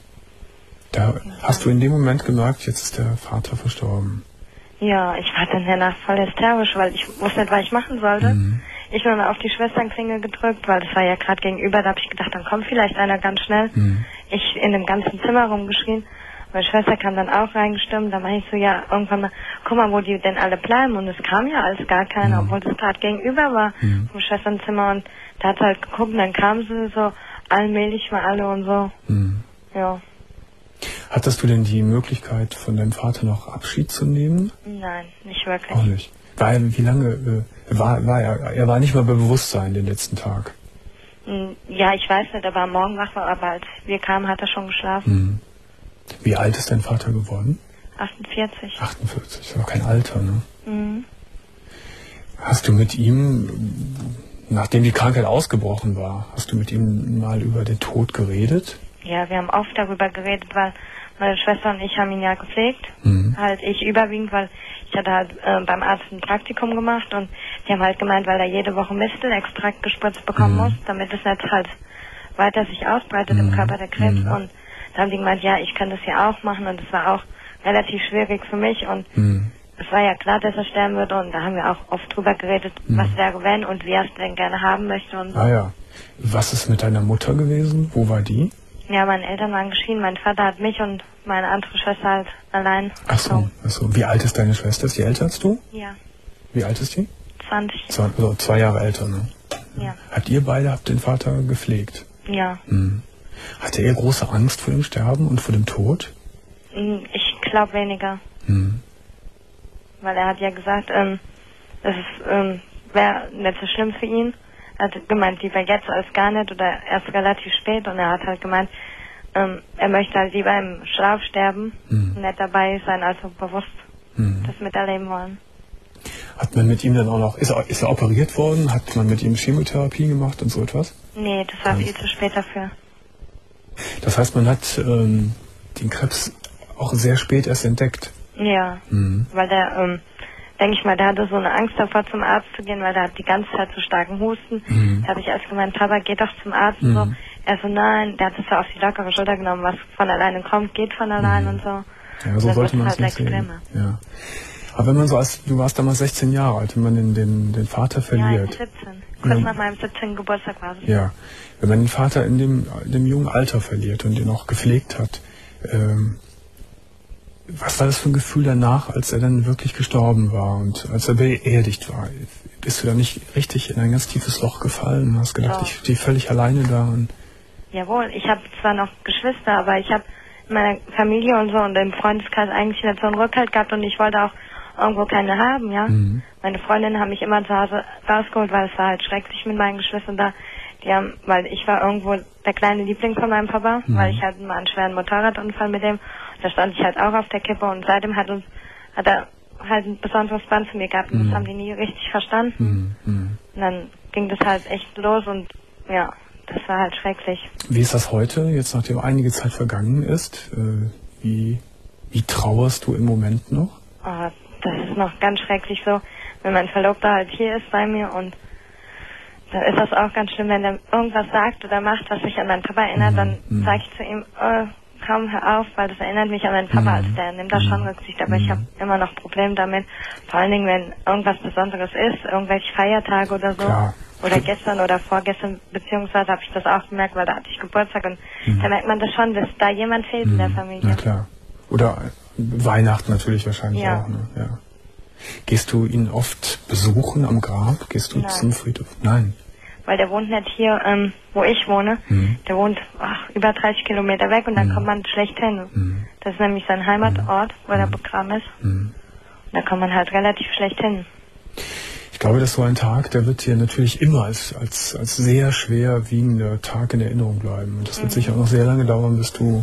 Da hast du in dem Moment gemerkt, jetzt ist der Vater verstorben. Ja, ich war dann danach voll hysterisch, weil ich wusste nicht, was ich machen sollte. Mhm. Ich bin dann auf die Schwesternklingel gedrückt, weil das war ja gerade gegenüber, da habe ich gedacht, dann kommt vielleicht einer ganz schnell. Mhm. Ich in dem ganzen Zimmer rumgeschrien. Meine Schwester kam dann auch reingestimmt, da meinte ich so, ja, irgendwann mal, guck mal, wo die denn alle bleiben. Und es kam ja alles gar keiner, Mhm. obwohl das gerade gegenüber war, Mhm. vom Schwesternzimmer. Und da hat sie halt geguckt und dann kamen sie so allmählich mal alle und so. Mhm. Ja, Hattest du denn die Möglichkeit, von deinem Vater noch Abschied zu nehmen? nein, nicht wirklich. Auch nicht. War er, wie lange äh, war, war er? Er war nicht mal bei Bewusstsein den letzten Tag. Hm, Ja, ich weiß nicht, aber am Morgen wach war, aber als wir kamen, hat er schon geschlafen. Mhm. Wie alt ist dein Vater geworden? achtundvierzig. achtundvierzig, ist aber kein Alter, ne? Mhm. Hast du mit ihm, nachdem die Krankheit ausgebrochen war, hast du mit ihm mal über den Tod geredet? Ja, wir haben oft darüber geredet, weil meine Schwester und ich haben ihn ja gepflegt. Mhm. Halt ich überwiegend, weil ich hatte halt äh, beim Arzt ein Praktikum gemacht und die haben halt gemeint, weil er jede Woche Mistelextrakt gespritzt bekommen Mhm. muss, damit es nicht halt weiter sich ausbreitet Mhm. im Körper der Krebs. Mhm. Und da haben die gemeint, ja, ich kann das ja auch machen, und es war auch relativ schwierig für mich, und Mhm. es war ja klar, dass er sterben wird, und da haben wir auch oft drüber geredet, Mhm. was wäre wenn und wie er es denn gerne haben möchte und so. Ah ja. Was ist mit deiner Mutter gewesen? Wo war die? Ja, meine Eltern waren geschieden, mein Vater hat mich und meine andere Schwester halt allein. Ach so, ach so. Wie alt ist deine Schwester? Ist die älter als du? Ja, Wie alt ist die? zwanzig. Zwei, also zwei Jahre älter, ne? Ja. Habt ihr beide, habt den Vater gepflegt? Ja. Mhm. Hatte er große Angst vor dem Sterben und vor dem Tod? Hm, Ich glaube weniger, Mhm. weil er hat ja gesagt, ähm, das ist, ähm, wäre nicht so schlimm für ihn. Er hat gemeint, lieber jetzt als gar nicht oder erst relativ spät, und er hat halt gemeint, ähm, er möchte halt lieber im Schlaf sterben Mhm. und nicht dabei sein, also bewusst Mhm. das miterleben wollen. Hat man mit ihm dann auch noch, ist er, ist er operiert worden? Hat man mit ihm Chemotherapie gemacht und so etwas? Nee, das war viel zu spät dafür. Das heißt, man hat ähm, den Krebs auch sehr spät erst entdeckt. Ja, Mhm. weil der, ähm, denke ich mal, der hatte so eine Angst davor, zum Arzt zu gehen, weil der hat die ganze Zeit so starken Husten. Mhm. Da habe ich erst gemeint, Papa, geh doch zum Arzt Mhm. und so. Er so, nein, der hat das so auf die lockere Schulter genommen, was von alleine kommt, geht von allein Mhm. und so. Ja, so Das sollte ist man es halt nicht sehen. extremer. Ja. Aber wenn man so als, du warst damals sechzehn Jahre alt, wenn man den, den, den Vater Ja, ich verliert. bin siebzehn. Kurz Ja. nach meinem siebzehnten Geburtstag war es. Ja, wenn man den Vater in dem, dem jungen Alter verliert und ihn auch gepflegt hat, ähm, was war das für ein Gefühl danach, als er dann wirklich gestorben war und als er beerdigt war? Bist du da nicht richtig in ein ganz tiefes Loch gefallen und hast gedacht, Ja. ich stehe völlig alleine da? Und Jawohl, ich habe zwar noch Geschwister, aber ich habe in meiner Familie und so und im Freundeskreis eigentlich nicht so einen Rückhalt gehabt und ich wollte auch irgendwo keine haben, ja. Mhm. Meine Freundinnen haben mich immer zu Hause rausgeholt, weil es war halt schrecklich mit meinen Geschwistern da. Die haben, weil ich war irgendwo der kleine Liebling von meinem Papa, Mhm. weil ich halt mal einen schweren Motorradunfall mit dem, da stand ich halt auch auf der Kippe und seitdem hat uns, hat er halt ein besonderes Band zu mir gehabt und Mhm. das haben die nie richtig verstanden. Mhm. Mhm. Und dann ging das halt echt los und ja, das war halt schrecklich. Wie ist das heute, jetzt nachdem einige Zeit vergangen ist? Äh, wie, wie trauerst du im Moment noch? Oh, das ist noch ganz schrecklich so, wenn mein Verlobter halt hier ist bei mir und dann ist das auch ganz schlimm, wenn er irgendwas sagt oder macht, was mich an meinen Papa erinnert, Mhm. dann Mhm. sage ich zu ihm, oh, komm, hör auf, weil das erinnert mich an meinen Papa, Mhm. als der nimmt da schon Mhm. Rücksicht, aber Mhm. ich habe immer noch Probleme damit, vor allen Dingen, wenn irgendwas Besonderes ist, irgendwelche Feiertage oder so. Klar. Oder gestern oder vorgestern, beziehungsweise habe ich das auch gemerkt, weil da hatte ich Geburtstag und Mhm. da merkt man das schon, dass da jemand fehlt in der Mhm. Familie. Na klar. Oder Weihnachten natürlich wahrscheinlich Ja. auch. Ne? Ja. Gehst du ihn oft besuchen am Grab? Gehst du Nein. zum Friedhof? Nein. Weil der wohnt nicht hier, ähm, wo ich wohne. Mhm. Der wohnt ach, über dreißig Kilometer weg und da Mhm. kommt man schlecht hin. Mhm. Das ist nämlich sein Heimatort, wo er begraben ist. Mhm. Und da kommt man halt relativ schlecht hin. Ich glaube, dass so ein Tag, der wird dir natürlich immer als, als, als sehr schwer wiegender Tag in Erinnerung bleiben. Und das wird Mhm. sicher auch noch sehr lange dauern, bis du,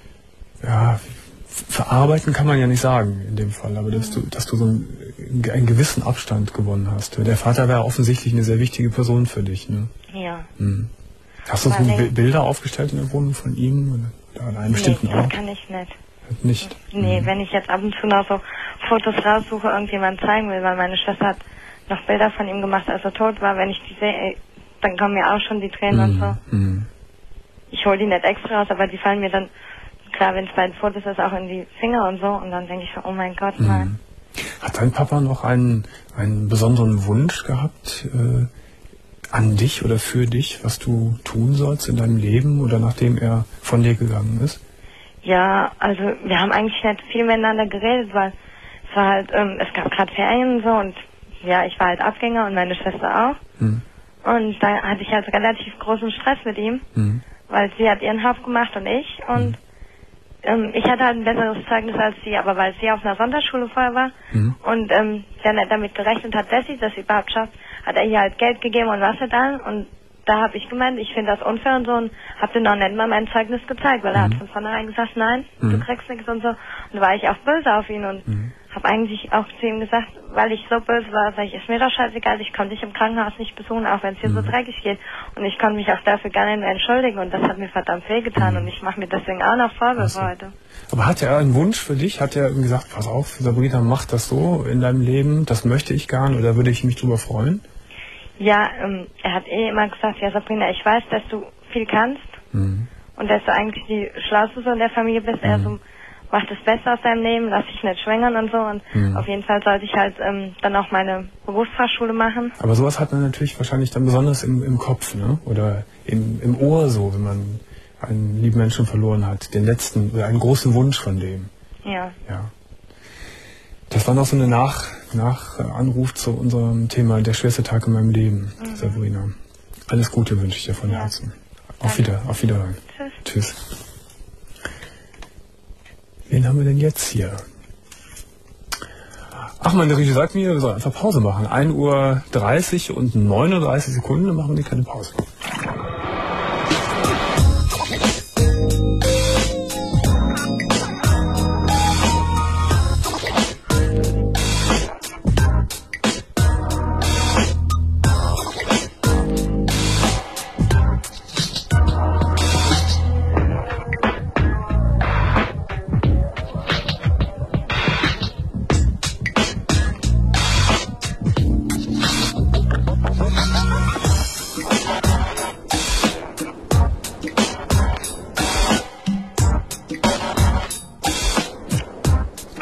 ja, verarbeiten kann man ja nicht sagen in dem Fall, aber dass du, dass du so einen, einen gewissen Abstand gewonnen hast. Der Vater war offensichtlich eine sehr wichtige Person für dich. Ne? Ja. Mhm. Hast du so Weil- Bi- Bilder aufgestellt in der Wohnung von ihm? Oder an einem bestimmten Nee, das Ort? kann ich nicht. Nicht? Nee, Mhm. wenn ich jetzt ab und zu noch so Fotos raussuche, irgendjemand zeigen will, weil meine Schwester hat noch Bilder von ihm gemacht, als er tot war, wenn ich die sehe, ey, dann kommen mir auch schon die Tränen und so. Mhm. Ich hole die nicht extra raus, aber die fallen mir dann, klar, wenn es bei den Fotos ist, auch in die Finger und so. Und dann denke ich so, oh mein Gott, nein. Mhm. Hat dein Papa noch einen, einen besonderen Wunsch gehabt äh, an dich oder für dich, was du tun sollst in deinem Leben oder nachdem er von dir gegangen ist? Ja, also wir haben eigentlich nicht viel miteinander geredet, weil es war halt, ähm, es gab gerade Ferien und so und ja, ich war halt Abgänger und meine Schwester auch. Mhm. Und da hatte ich halt relativ großen Stress mit ihm, Mhm. weil sie hat ihren Haft gemacht und ich und ähm, ich hatte halt ein besseres Zeugnis als sie, aber weil sie auf einer Sonderschule vorher war Mhm. und ähm, der nicht damit gerechnet hat, dass sie das überhaupt schafft, hat er ihr halt Geld gegeben und was dann und da habe ich gemeint, ich finde das unfair und so und habe dir noch nicht mal mein Zeugnis gezeigt, weil er hat von vornherein gesagt, nein, du Mhm. kriegst nichts und so. Und da war ich auch böse auf ihn und Mhm. habe eigentlich auch zu ihm gesagt, weil ich so böse war, sag ich, ist mir doch scheißegal, ich konnte dich im Krankenhaus nicht besuchen, auch wenn es dir so dreckig geht. Und ich konnte mich auch dafür gar nicht mehr entschuldigen und das hat mir verdammt wehgetan Mhm. und ich mache mir deswegen auch noch Vorwürfe Ach so. heute. Aber hat er einen Wunsch für dich? Hat er gesagt, pass auf, Sabrina, mach das so in deinem Leben, das möchte ich gern oder würde ich mich drüber freuen? Ja, ähm, er hat eh immer gesagt, ja Sabrina, ich weiß, dass du viel kannst Mhm. und dass du eigentlich die Schlauste so in der Familie bist. Er so macht das Beste aus seinem Leben, lass dich nicht schwängern und so und Mhm. auf jeden Fall sollte ich halt ähm, dann auch meine Berufsfachschule machen. Aber sowas hat man natürlich wahrscheinlich dann besonders im, im Kopf, ne? Oder im, im Ohr so, wenn man einen lieben Menschen verloren hat, den letzten oder einen großen Wunsch von dem. Ja. Ja. Das war noch so eine Nach, Nach Anruf zu unserem Thema der schwerste Tag in meinem Leben, Mhm. Sabrina. Alles Gute wünsche ich dir von Ja. Herzen. Auf Wieder, auf Wiederhören. Tschüss. Tschüss. Wen haben wir denn jetzt hier? Ach, meine Regie sagt mir, wir sollen einfach Pause machen. ein Uhr dreißig und neununddreißig Sekunden, dann machen wir eine kleine Pause.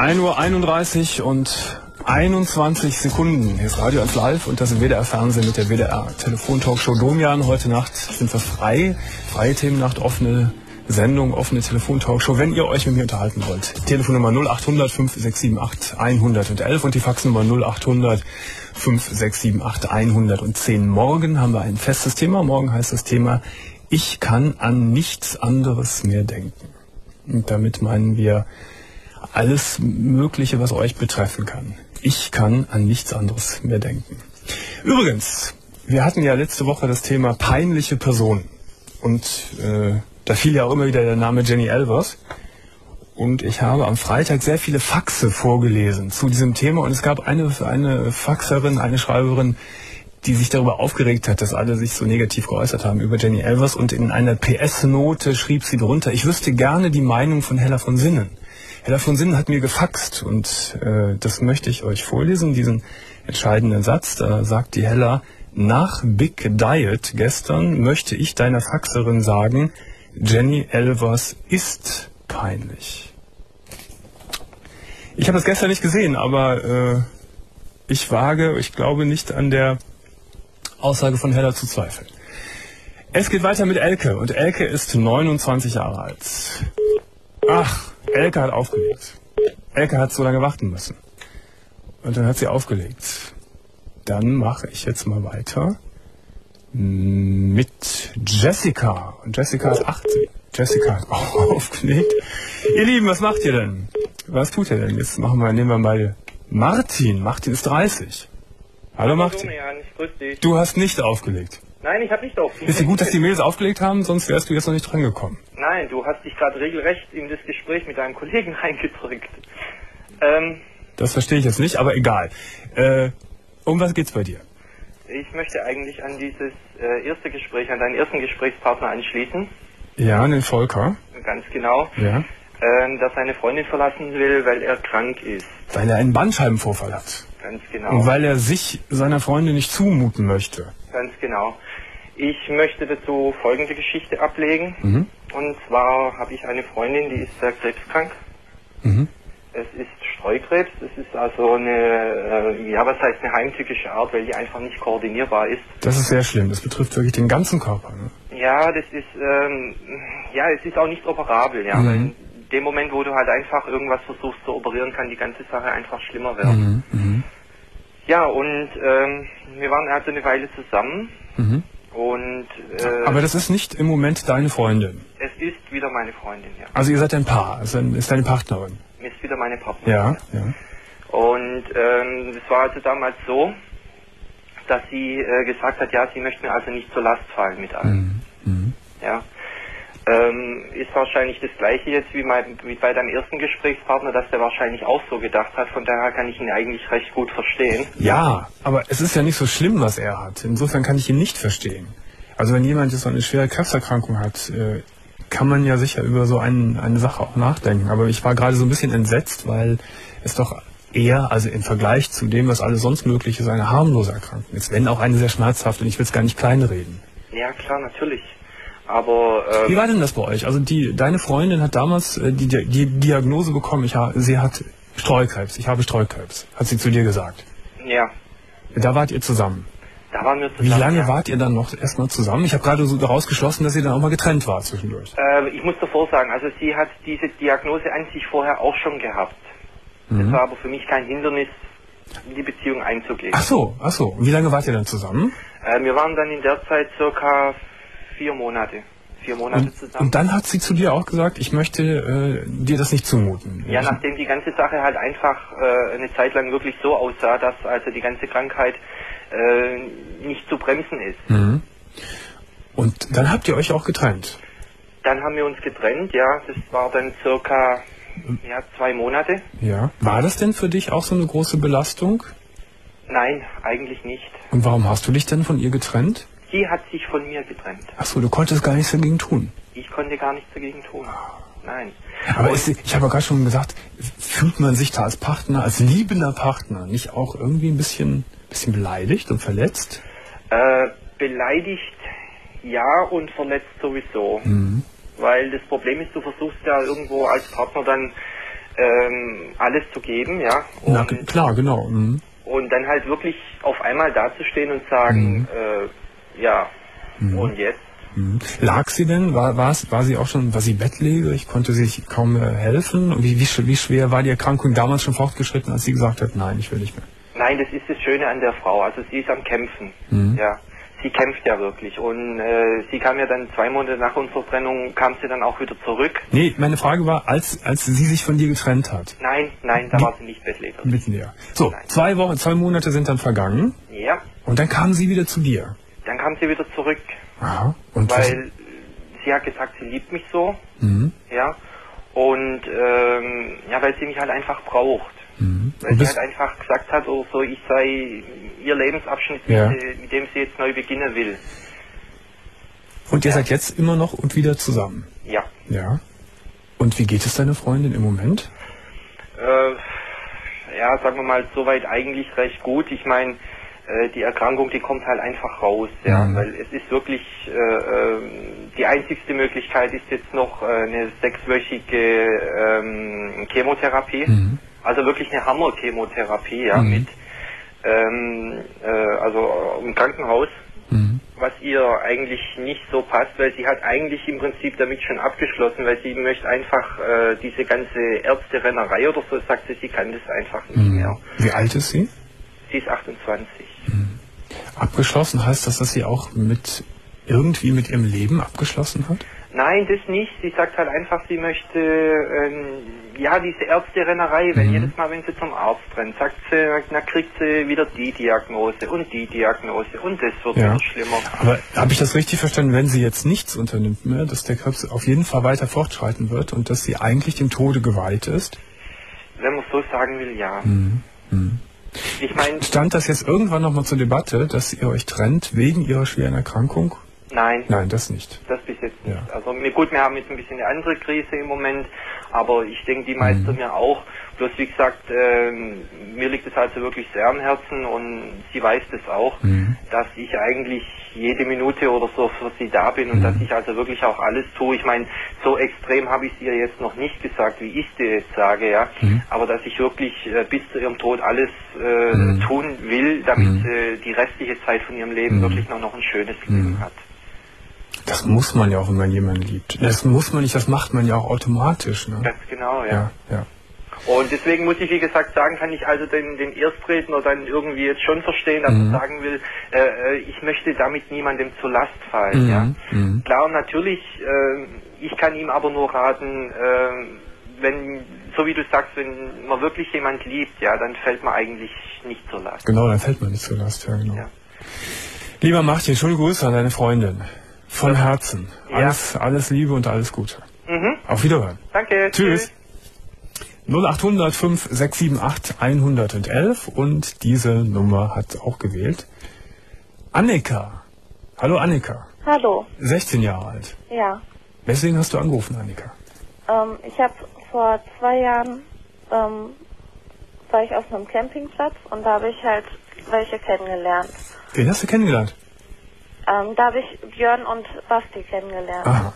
ein Uhr einunddreißig und einundzwanzig Sekunden. Hier ist Radio eins Live und das W D R-Fernsehen mit der W D R-Telefontalkshow Domian. Heute Nacht sind wir frei. Freie Themennacht, offene Sendung, offene Telefontalkshow, wenn ihr euch mit mir unterhalten wollt. Telefonnummer null acht hundert fünf sechs sieben acht hundertelf und die Faxnummer null acht hundert fünf sechs sieben acht hundertzehn. Morgen haben wir ein festes Thema. Morgen heißt das Thema Ich kann an nichts anderes mehr denken. Und damit meinen wir alles Mögliche, was euch betreffen kann. Ich kann an nichts anderes mehr denken. Übrigens, wir hatten ja letzte Woche das Thema peinliche Personen. Und äh, da fiel ja auch immer wieder der Name Jenny Elvers. Und ich habe am Freitag sehr viele Faxe vorgelesen zu diesem Thema. Und es gab eine, eine Faxerin, eine Schreiberin, die sich darüber aufgeregt hat, dass alle sich so negativ geäußert haben über Jenny Elvers. Und in einer P S-Note schrieb sie drunter, ich wüsste gerne die Meinung von Hella von Sinnen. Hella von Sinnen hat mir gefaxt und äh, das möchte ich euch vorlesen, diesen entscheidenden Satz. Da sagt die Hella, nach Big Diet gestern möchte ich deiner Faxerin sagen, Jenny Elvers ist peinlich. Ich habe das gestern nicht gesehen, aber äh, ich wage, ich glaube nicht an der Aussage von Hella zu zweifeln. Es geht weiter mit Elke und Elke ist neunundzwanzig Jahre alt. Ach, Elke hat aufgelegt. Elke hat so lange warten müssen. Und dann hat sie aufgelegt. Dann mache ich jetzt mal weiter mit Jessica. Und Jessica ist achtzehn. Jessica hat auch aufgelegt. Ihr Lieben, was macht ihr denn? Was tut ihr denn? Jetzt machen wir, nehmen wir mal Martin. Martin ist dreißig. Hallo Martin. Hallo, ich grüß dich. Du hast nicht aufgelegt. Nein, ich habe nicht aufgelegt. Ist ja gut, dass die Mails aufgelegt haben, sonst wärst du jetzt noch nicht dran gekommen. Nein, du hast dich gerade regelrecht in das Gespräch mit deinem Kollegen reingedrückt. Ähm, das verstehe ich jetzt nicht, aber egal. Äh, um was geht's bei dir? Ich möchte eigentlich an dieses äh, erste Gespräch, an deinen ersten Gesprächspartner anschließen. Ja, an den Volker. Ganz genau. Ja. Ähm, dass seine Freundin verlassen will, weil er krank ist. Weil er einen Bandscheibenvorfall hat. Ganz genau. Und weil er sich seiner Freundin nicht zumuten möchte. Ganz genau. Ich möchte dazu folgende Geschichte ablegen. Mhm. Und zwar habe ich eine Freundin, die ist sehr krebskrank. Mhm. Es ist Streukrebs. Es ist also eine, äh, ja, was heißt eine heimtückische Art, weil die einfach nicht koordinierbar ist. Das ist sehr schlimm. Das betrifft wirklich den ganzen Körper. Ne? Ja, das ist, ähm, ja, es ist auch nicht operabel, ja. Mhm. In dem Moment, wo du halt einfach irgendwas versuchst zu operieren, kann die ganze Sache einfach schlimmer werden. Mhm. Mhm. Ja, und ähm, wir waren also eine Weile zusammen. Mhm. Und, äh, aber das ist nicht im Moment deine Freundin. Es ist wieder meine Freundin, ja. Also ihr seid ein Paar, ist, ein, ist deine Partnerin. Ist wieder meine Partnerin. Ja, ja. Und ähm, es war also damals so, dass sie äh, gesagt hat, ja, sie möchte mir also nicht zur Last fallen mit allem. Mhm. Mhm. Ja. Ähm, ist wahrscheinlich das Gleiche jetzt wie, mein, wie bei deinem ersten Gesprächspartner, dass der wahrscheinlich auch so gedacht hat. Von daher kann ich ihn eigentlich recht gut verstehen. Ja, aber es ist ja nicht so schlimm, was er hat. Insofern kann ich ihn nicht verstehen. Also wenn jemand jetzt so eine schwere Krebserkrankung hat, äh, kann man ja sicher über so einen, eine Sache auch nachdenken. Aber ich war gerade so ein bisschen entsetzt, weil es doch eher, also im Vergleich zu dem, was alles sonst möglich ist, eine harmlose Erkrankung ist. Wenn auch eine sehr schmerzhafte, und ich will es gar nicht kleinreden. Ja, klar, natürlich. Aber ähm, wie war denn das bei euch? Also die, deine Freundin hat damals äh, die, die Diagnose bekommen, ich ha, sie hat Streukrebs, ich habe Streukrebs, hat sie zu dir gesagt. Ja. Da wart ihr zusammen. Da waren wir zusammen. Wie lange ja. wart ihr dann noch erstmal zusammen? Ich habe gerade so daraus geschlossen, dass ihr dann auch mal getrennt war zwischendurch. Äh, ich muss davor sagen, also sie hat diese Diagnose an sich vorher auch schon gehabt. Mhm. Das war aber für mich kein Hindernis, in die Beziehung einzugehen. Ach so, ach so. Wie lange wart ihr dann zusammen? Äh, wir waren dann in der Zeit circa vier Monate. Vier Monate und, zusammen. Und dann hat sie zu dir auch gesagt, ich möchte äh, dir das nicht zumuten. Ja, nachdem die ganze Sache halt einfach äh, eine Zeit lang wirklich so aussah, dass also die ganze Krankheit äh, nicht zu bremsen ist. Mhm. Und dann habt ihr euch auch getrennt? Dann haben wir uns getrennt, ja. Das war dann circa ja, zwei Monate. Ja. War das denn für dich auch so eine große Belastung? Nein, eigentlich nicht. Und warum hast du dich denn von ihr getrennt? Sie hat sich von mir getrennt. Ach so, du konntest gar nichts dagegen tun. Ich konnte gar nichts dagegen tun. Nein. Aber ist, ich habe ja gerade schon gesagt, fühlt man sich da als Partner, als liebender Partner, nicht auch irgendwie ein bisschen, bisschen beleidigt und verletzt? Äh, beleidigt ja und verletzt sowieso. Mhm. Weil das Problem ist, du versuchst ja irgendwo als Partner dann ähm, alles zu geben, ja. Und, Na, klar, genau. Mhm. und dann halt wirklich auf einmal dazustehen und sagen, Mhm. äh, ja, Mhm. und jetzt? Mhm. Lag sie denn? War, war's, war sie auch schon, war sie bettlägerig? Konnte sie sich kaum mehr helfen? Und wie, wie, sch- wie schwer war die Erkrankung damals schon fortgeschritten, als sie gesagt hat, nein, ich will nicht mehr? Nein, das ist das Schöne an der Frau. Also sie ist am Kämpfen. Mhm. Ja, sie kämpft ja wirklich. Und äh, sie kam ja dann zwei Monate nach unserer Trennung, kam sie dann auch wieder zurück. Nee, meine Frage war, als, als sie sich von dir getrennt hat. Nein, nein, da Wie- war sie nicht bettlägerig. Mitten näher. So, Nein. zwei Wochen, zwei Monate sind dann vergangen Ja, und dann kam sie wieder zu dir. dann kam sie wieder zurück, Aha. Und was- weil sie hat gesagt, sie liebt mich so. Mhm. Ja. Und ähm, ja, weil sie mich halt einfach braucht. Mhm. Weil Und sie bist, halt einfach gesagt hat, oder so, ich sei ihr Lebensabschnitt, Ja. mit, äh, mit dem sie jetzt neu beginnen will. und ihr seid jetzt immer noch und wieder zusammen. Ja. Ja. Und wie geht es deiner Freundin im Moment? Äh, ja, sagen wir mal, soweit eigentlich recht gut. Ich meine, äh, die Erkrankung, die kommt halt einfach raus, ja, Mhm. weil es ist wirklich, äh, äh, die einzigste Möglichkeit ist jetzt noch äh, eine sechswöchige ähm, Chemotherapie, Mhm. also wirklich eine Hammer-Chemotherapie, ja, Mhm. mit, ähm, äh, also im Krankenhaus, Mhm. was ihr eigentlich nicht so passt, weil sie hat eigentlich im Prinzip damit schon abgeschlossen, weil sie möchte einfach äh, diese ganze Ärzterennerei oder so, sagt sie, sie kann das einfach nicht Mhm. mehr. Wie alt ist sie? Sie ist achtundzwanzig. Abgeschlossen heißt das, dass sie auch mit irgendwie mit ihrem Leben abgeschlossen hat? Nein, das nicht. Sie sagt halt einfach, sie möchte, ähm, ja, diese Ärzterennerei, weil Mhm. jedes Mal, wenn sie zum Arzt rennt, sagt sie, na kriegt sie wieder die Diagnose und die Diagnose und das wird Ja. wieder schlimmer. Aber habe ich das richtig verstanden, wenn sie jetzt nichts unternimmt mehr, dass der Krebs auf jeden Fall weiter fortschreiten wird und dass sie eigentlich dem Tode geweiht ist? Wenn man so sagen will, ja. Mhm. Mhm. Ich meine, Stand das jetzt irgendwann nochmal zur Debatte, dass ihr euch trennt wegen ihrer schweren Erkrankung? nein. Nein, das nicht. Das bis jetzt nicht. Ja. Also mir- gut, wir haben jetzt ein bisschen eine andere Krise im Moment, aber ich denke, die meistern Mhm. mir auch. Bloß wie gesagt, ähm, mir liegt es also wirklich sehr am Herzen und sie weiß das auch, Mhm. dass ich eigentlich jede Minute oder so für sie da bin und Mhm. dass ich also wirklich auch alles tue. Ich meine, so extrem habe ich es ihr jetzt noch nicht gesagt, wie ich es dir jetzt sage, ja. Mhm. Aber dass ich wirklich äh, bis zu ihrem Tod alles äh, Mhm. tun will, damit Mhm. sie die restliche Zeit von ihrem Leben Mhm. wirklich noch, noch ein schönes Leben Mhm. hat. Das muss man ja auch, wenn man jemanden liebt. Das muss man nicht, das macht man ja auch automatisch. Ne? Ganz genau, ja. Ja, ja. Und deswegen muss ich, wie gesagt, sagen, kann ich also den, den Erstredner dann irgendwie jetzt schon verstehen, dass Mhm. er sagen will, äh, äh, ich möchte damit niemandem zur Last fallen. Mhm. Ja. Mhm. Klar, natürlich, äh, ich kann ihm aber nur raten, äh, wenn, so wie du sagst, wenn man wirklich jemand liebt, ja, dann fällt man eigentlich nicht zur Last. Genau, dann fällt man nicht zur Last. Ja, genau. Ja. Lieber Martin, schöne Grüße an deine Freundin. Von Herzen. Ja. Alles, alles Liebe und alles Gute. Mhm. Auf Wiederhören. Danke. Tschüss. null acht hundert fünf sechs sieben acht hundertelf und diese Nummer hat auch gewählt Annika. Hallo Annika. Hallo, sechzehn Jahre alt. ja. Weswegen hast du angerufen, Annika? Ähm, ich habe vor zwei Jahren, ähm, war ich auf einem Campingplatz und da habe ich halt welche kennengelernt. Wen hast du kennengelernt? Ähm, da habe ich Björn und Basti kennengelernt. Aha.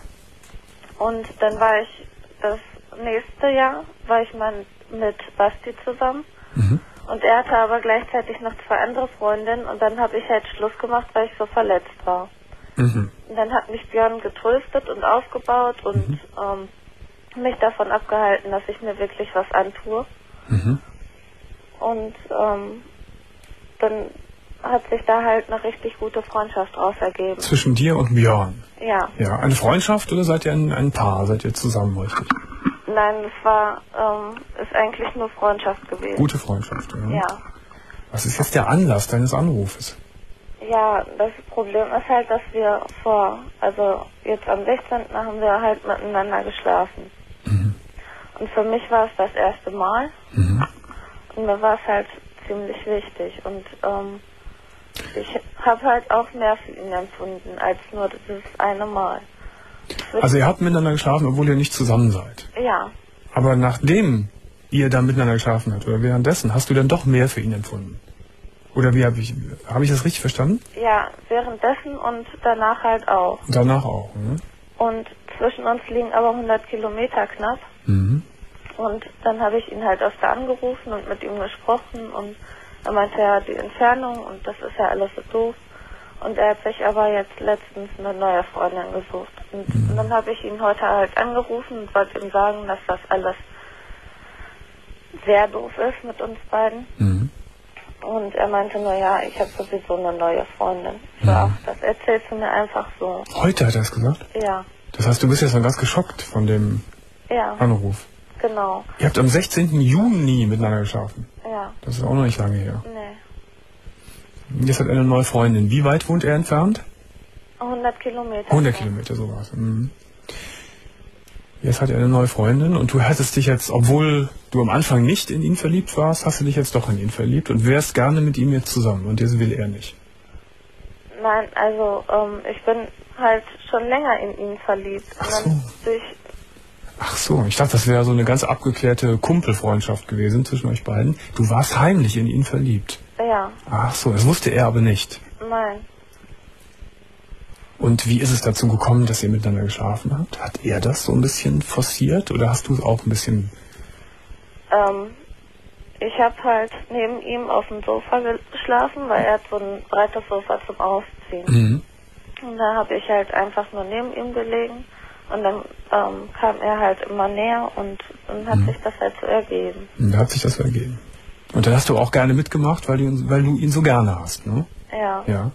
Und dann war ich, das nächste Jahr, war ich mal mit Basti zusammen. Mhm. Und er hatte aber gleichzeitig noch zwei andere Freundinnen und dann habe ich halt Schluss gemacht, weil ich so verletzt war. Mhm. Und dann hat mich Björn getröstet und aufgebaut und Mhm. ähm, mich davon abgehalten, dass ich mir wirklich was antue. Mhm. Und ähm, dann hat sich da halt eine richtig gute Freundschaft draus ergeben. Zwischen dir und Björn. Ja, Ja, eine Freundschaft oder seid ihr ein, ein Paar? Seid ihr zusammen, richtig? nein, es war, ähm, ist eigentlich nur Freundschaft gewesen. Gute Freundschaft, ja. Ja. Was ist jetzt der Anlass deines Anrufes? Ja, das Problem ist halt, dass wir vor, also jetzt am sechzehnten haben wir halt miteinander geschlafen. Mhm. Und für mich war es das erste Mal Mhm. und mir war es halt ziemlich wichtig. Und ähm, ich habe halt auch mehr für ihn empfunden als nur dieses eine Mal. Also ihr habt miteinander geschlafen, obwohl ihr nicht zusammen seid. Ja, Aber nachdem ihr da miteinander geschlafen habt oder währenddessen, hast du dann doch mehr für ihn empfunden? Oder wie habe ich, habe ich das richtig verstanden? ja, währenddessen und danach halt auch. Danach auch, ne? Und zwischen uns liegen aber hundert Kilometer knapp. Mhm. Und dann habe ich ihn halt öfter angerufen und mit ihm gesprochen und er meinte ja die Entfernung und das ist ja alles so doof. Und er hat sich aber jetzt letztens eine neue Freundin gesucht. Und, mhm. und dann habe ich ihn heute halt angerufen und wollte ihm sagen, dass das alles sehr doof ist mit uns beiden. Mhm. Und er meinte nur, ja, ich habe sowieso eine neue Freundin. So, mhm. das erzählst du mir einfach so. Heute hat er es gesagt? Ja. Das heißt, du bist jetzt dann ganz geschockt von dem ja. Anruf. Genau. Ihr habt am sechzehnten Juni miteinander geschlafen. Ja. Das ist auch noch nicht lange her. Nee. Jetzt hat er eine neue Freundin. Wie weit wohnt er entfernt? hundert Kilometer. hundert Kilometer, so war's. Mhm. Jetzt hat er eine neue Freundin und du hattest dich jetzt, obwohl du am Anfang nicht in ihn verliebt warst, hast du dich jetzt doch in ihn verliebt und wärst gerne mit ihm jetzt zusammen und das will er nicht. Nein, also ähm, ich bin halt schon länger in ihn verliebt. Ach so. Und durch Ach so, ich dachte, das wäre so eine ganz abgeklärte Kumpelfreundschaft gewesen zwischen euch beiden. Du warst heimlich in ihn verliebt. Ja. Ach so, das wusste er aber nicht. Nein. Und wie ist es dazu gekommen, dass ihr miteinander geschlafen habt? Hat er das so ein bisschen forciert oder hast du es auch ein bisschen... Ähm, ich habe halt neben ihm auf dem Sofa geschlafen, weil er hat so ein breites Sofa zum Ausziehen. Mhm. Und da habe ich halt einfach nur neben ihm gelegen. Und dann ähm, kam er halt immer näher und dann hat mhm. sich das halt so ergeben. Und da hat sich das so ergeben. Und dann hast du auch gerne mitgemacht, weil du, weil du ihn so gerne hast, ne? Ja. Ja.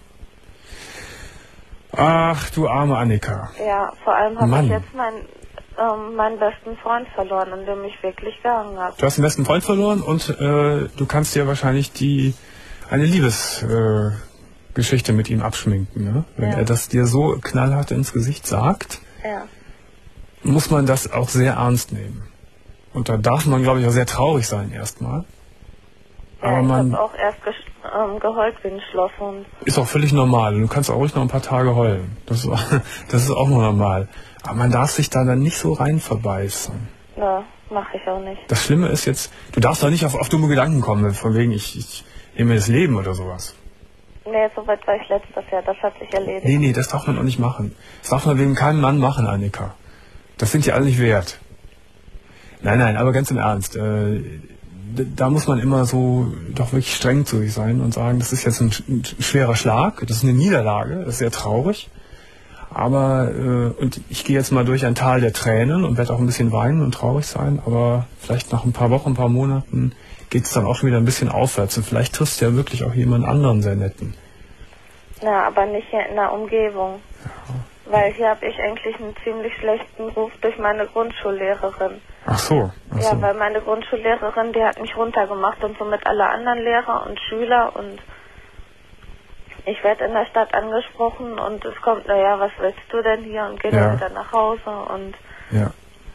Ach, du arme Annika. Ja, vor allem habe ich jetzt meinen, ähm, meinen besten Freund verloren, an dem ich wirklich gehangen habe. Du hast den besten Freund verloren und äh, du kannst dir wahrscheinlich die eine Liebesgeschichte äh, Geschichte mit ihm abschminken, ne? Wenn ja. er das dir so knallhart ins Gesicht sagt. Ja. Muss man das auch sehr ernst nehmen. Und da darf man, glaube ich, auch sehr traurig sein erstmal. Ja, aber ich man habe auch erst ge ähm, geheult wie ein Schlosshund. Ist auch völlig normal. Du kannst auch ruhig noch ein paar Tage heulen. Das ist auch, das ist auch noch normal. Aber man darf sich da dann nicht so rein verbeißen. Ja, mache ich auch nicht. Das Schlimme ist jetzt, du darfst da nicht auf, auf dumme Gedanken kommen, von wegen ich, ich nehme mir das Leben oder sowas. Nee, soweit war ich letztes Jahr. Das hat sich erledigt. Nee, nee, das darf man auch nicht machen. Das darf man wegen keinem Mann machen, Annika. Das sind die alle nicht wert. Nein, nein, aber ganz im Ernst. Äh, da muss man immer so doch wirklich streng zu sich sein und sagen, das ist jetzt ein, ein schwerer Schlag, das ist eine Niederlage, das ist sehr traurig. Aber, äh, und ich gehe jetzt mal durch ein Tal der Tränen und werde auch ein bisschen weinen und traurig sein, aber vielleicht nach ein paar Wochen, ein paar Monaten geht es dann auch schon wieder ein bisschen aufwärts und vielleicht triffst du ja wirklich auch jemand anderen sehr netten. Na, aber nicht hier in der Umgebung. Ja. Weil hier habe ich eigentlich einen ziemlich schlechten Ruf durch meine Grundschullehrerin. Ach so. Ach ja, so. weil meine Grundschullehrerin, die hat mich runtergemacht und somit alle anderen Lehrer und Schüler und ich werde in der Stadt angesprochen und es kommt, naja, was willst du denn hier und gehe ja. dann wieder nach Hause und... Ja.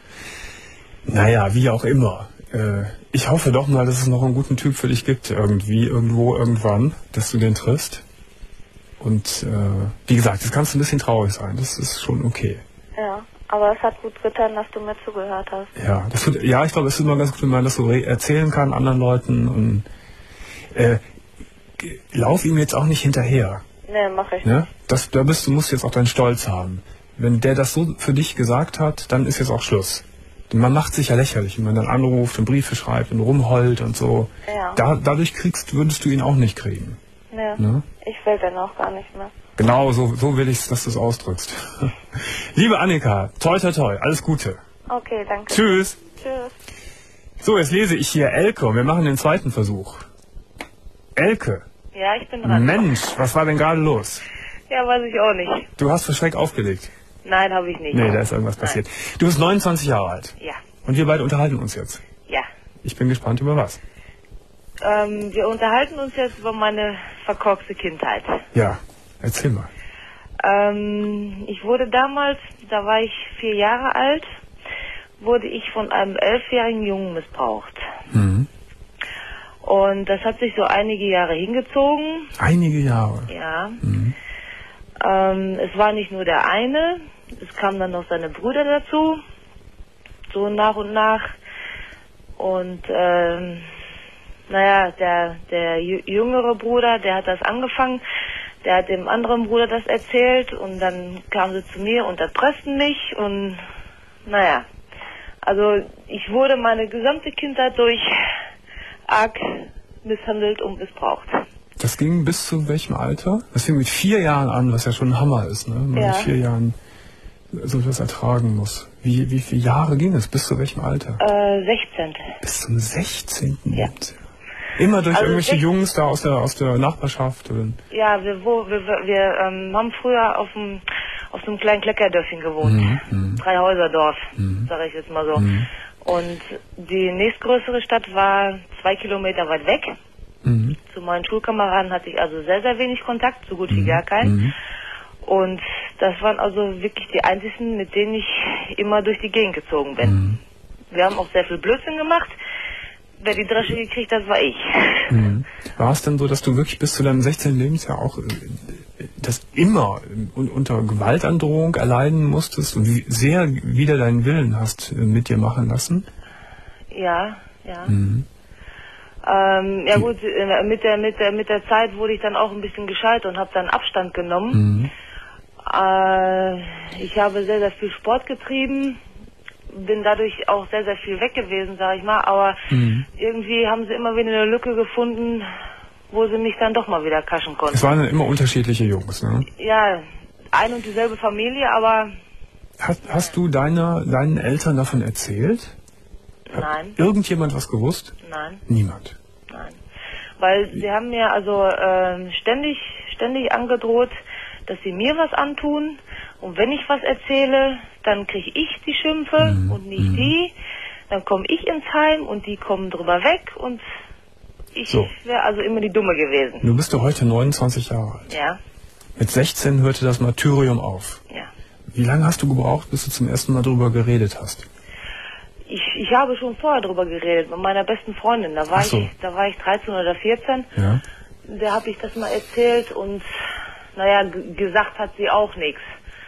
Naja, wie auch immer. Äh, ich hoffe doch mal, dass es noch einen guten Typ für dich gibt, irgendwie, irgendwo, irgendwann, dass du den triffst. Und äh, wie gesagt, das kannst du ein bisschen traurig sein, das ist schon okay. Ja, aber es hat gut getan, dass du mir zugehört hast. Ja, das tut, ja, ich glaube, es ist immer ganz gut, wenn man das so erzählen kann anderen Leuten und äh, lauf ihm jetzt auch nicht hinterher. Nee, mach ich ne? nicht. Das, da bist du musst jetzt auch deinen Stolz haben. Wenn der das so für dich gesagt hat, dann ist jetzt auch Schluss. Man macht sich ja lächerlich, wenn man dann anruft und Briefe schreibt und rumheult und so. Ja. Da, dadurch kriegst, würdest du ihn auch nicht kriegen. Nee, ne? Ich will den auch gar nicht mehr. Genau, so, so will ich, dass du es ausdrückst. Liebe Annika, toi toi toi, alles Gute. Okay, danke. Tschüss. Tschüss. So, jetzt lese ich hier Elke und wir machen den zweiten Versuch. Elke. Ja, ich bin dran. Mensch, was war denn gerade los? Ja, weiß ich auch nicht. Du hast für Schreck aufgelegt. Nein, habe ich nicht. Nee, da ist irgendwas Nein. passiert. Du bist neunundzwanzig Jahre alt. Ja. Und wir beide unterhalten uns jetzt. Ja. Ich bin gespannt über was. Ähm, wir unterhalten uns jetzt über meine verkorkste Kindheit. Ja, erzähl mal. Ähm, ich wurde damals, da war ich vier Jahre alt, wurde ich von einem elfjährigen Jungen missbraucht. Mhm. Und das hat sich so einige Jahre hingezogen. Einige Jahre? Ja. Mhm. Ähm, es war nicht nur der eine, es kamen dann noch seine Brüder dazu, so nach und nach. Und ähm, naja, der, der jüngere Bruder, der hat das angefangen, der hat dem anderen Bruder das erzählt und dann kamen sie zu mir und erpressten mich und naja, Also ich wurde meine gesamte Kindheit durch arg misshandelt und missbraucht. Das ging bis zu welchem Alter? Das fing mit vier Jahren an, was ja schon ein Hammer ist, ne? Wenn man Ja. mit vier Jahren so etwas ertragen muss. Wie, wie viele Jahre ging es? Bis zu welchem Alter? Äh, sechzehn. Bis zum sechzehnten Ja. Lebensjahr. Immer durch Also irgendwelche sech- Jungs da aus der aus der Nachbarschaft? Oder? Ja, wir, wo, wir, wir, wir ähm, haben früher auf dem auf so einem kleinen Kleckerdörfchen gewohnt. Mhm, mhm. Dreihäuserdorf, Mhm. sage ich jetzt mal so. Mhm. Und die nächstgrößere Stadt war zwei Kilometer weit weg. Mhm. Zu meinen Schulkameraden hatte ich also sehr, sehr wenig Kontakt, so gut wie gar keinen. Mhm. Und das waren also wirklich die einzigen, mit denen ich immer durch die Gegend gezogen bin. Mhm. Wir haben auch sehr viel Blödsinn gemacht. Wer die Dresche gekriegt hat, war ich. Mhm. War es denn so, dass du wirklich bis zu deinem sechzehnten Lebensjahr auch äh, das immer un unter Gewaltandrohung erleiden musstest und wie sehr wieder deinen Willen hast äh, mit dir machen lassen? Ja, ja. Mhm. Ähm, ja gut, äh, mit der, mit der, mit der Zeit wurde ich dann auch ein bisschen gescheit und habe dann Abstand genommen. Mhm. Äh, ich habe sehr, sehr viel Sport getrieben, bin dadurch auch sehr, sehr viel weg gewesen, sag ich mal, aber Mhm. irgendwie haben sie immer wieder eine Lücke gefunden, wo sie mich dann doch mal wieder kaschen konnten. Es waren dann immer unterschiedliche Jungs, ne? Ja, ein und dieselbe Familie, aber Hast, hast du deiner, deinen Eltern davon erzählt? Hat nein, irgendjemand was gewusst? nein, Niemand. nein. Weil sie haben mir also ähm, ständig, ständig angedroht, dass sie mir was antun und wenn ich was erzähle, dann kriege ich die Schimpfe Mhm. und nicht Mhm. die. Dann komme ich ins Heim und die kommen drüber weg und ich So. wäre also immer die Dumme gewesen. Du bist doch heute neunundzwanzig Jahre alt. Ja, Mit sechzehn hörte das Martyrium auf. ja. Wie lange hast du gebraucht, bis du zum ersten Mal darüber geredet hast? Ich, ich habe schon vorher drüber geredet mit meiner besten Freundin. Da war Ach so. ich, da war ich dreizehn oder vierzehn. Ja. Der habe ich das mal erzählt und naja, g- gesagt hat sie auch nichts.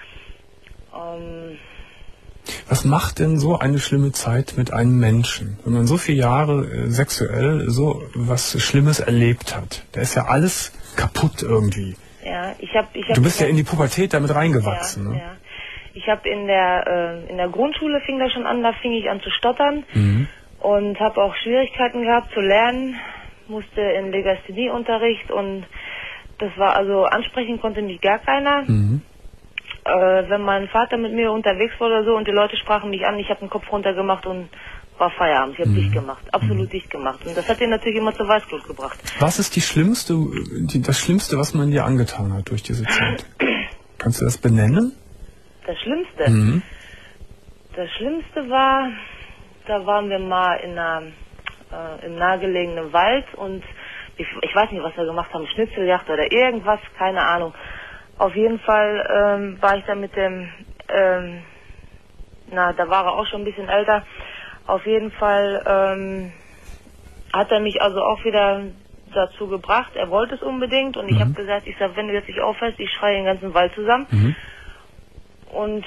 Ähm, Was macht denn so eine schlimme Zeit mit einem Menschen, wenn man so viele Jahre äh, sexuell so was Schlimmes erlebt hat? Da ist ja alles kaputt irgendwie. ja, ich habe, ich habe. Du bist ja in die Pubertät damit reingewachsen. Ja, Ne? ja. Ich habe in der äh, in der Grundschule fing das schon an, da fing ich an zu stottern Mhm. und habe auch Schwierigkeiten gehabt zu lernen, musste in Legasthenieunterricht und das war also ansprechen konnte mich gar keiner. Mhm. Äh, wenn mein Vater mit mir unterwegs war oder so und die Leute sprachen mich an, ich habe den Kopf runtergemacht und war Feierabend. Ich habe dicht gemacht, absolut dicht gemacht. Und das hat ihn natürlich immer zur Weißglut gebracht. Was ist die schlimmste, die, das Schlimmste, was man dir angetan hat durch diese Zeit? Kannst du das benennen? Das Schlimmste, Mhm. das Schlimmste war, da waren wir mal in einer, äh, im nahegelegenen Wald und ich, ich weiß nicht, was wir gemacht haben, Schnitzeljagd oder irgendwas, keine Ahnung. Auf jeden Fall ähm, war ich da mit dem, ähm, na, da war er auch schon ein bisschen älter. Auf jeden Fall ähm, hat er mich also auch wieder dazu gebracht. Er wollte es unbedingt und ich habe gesagt, ich sag, wenn du jetzt nicht aufhörst, ich schreie den ganzen Wald zusammen. Mhm. Und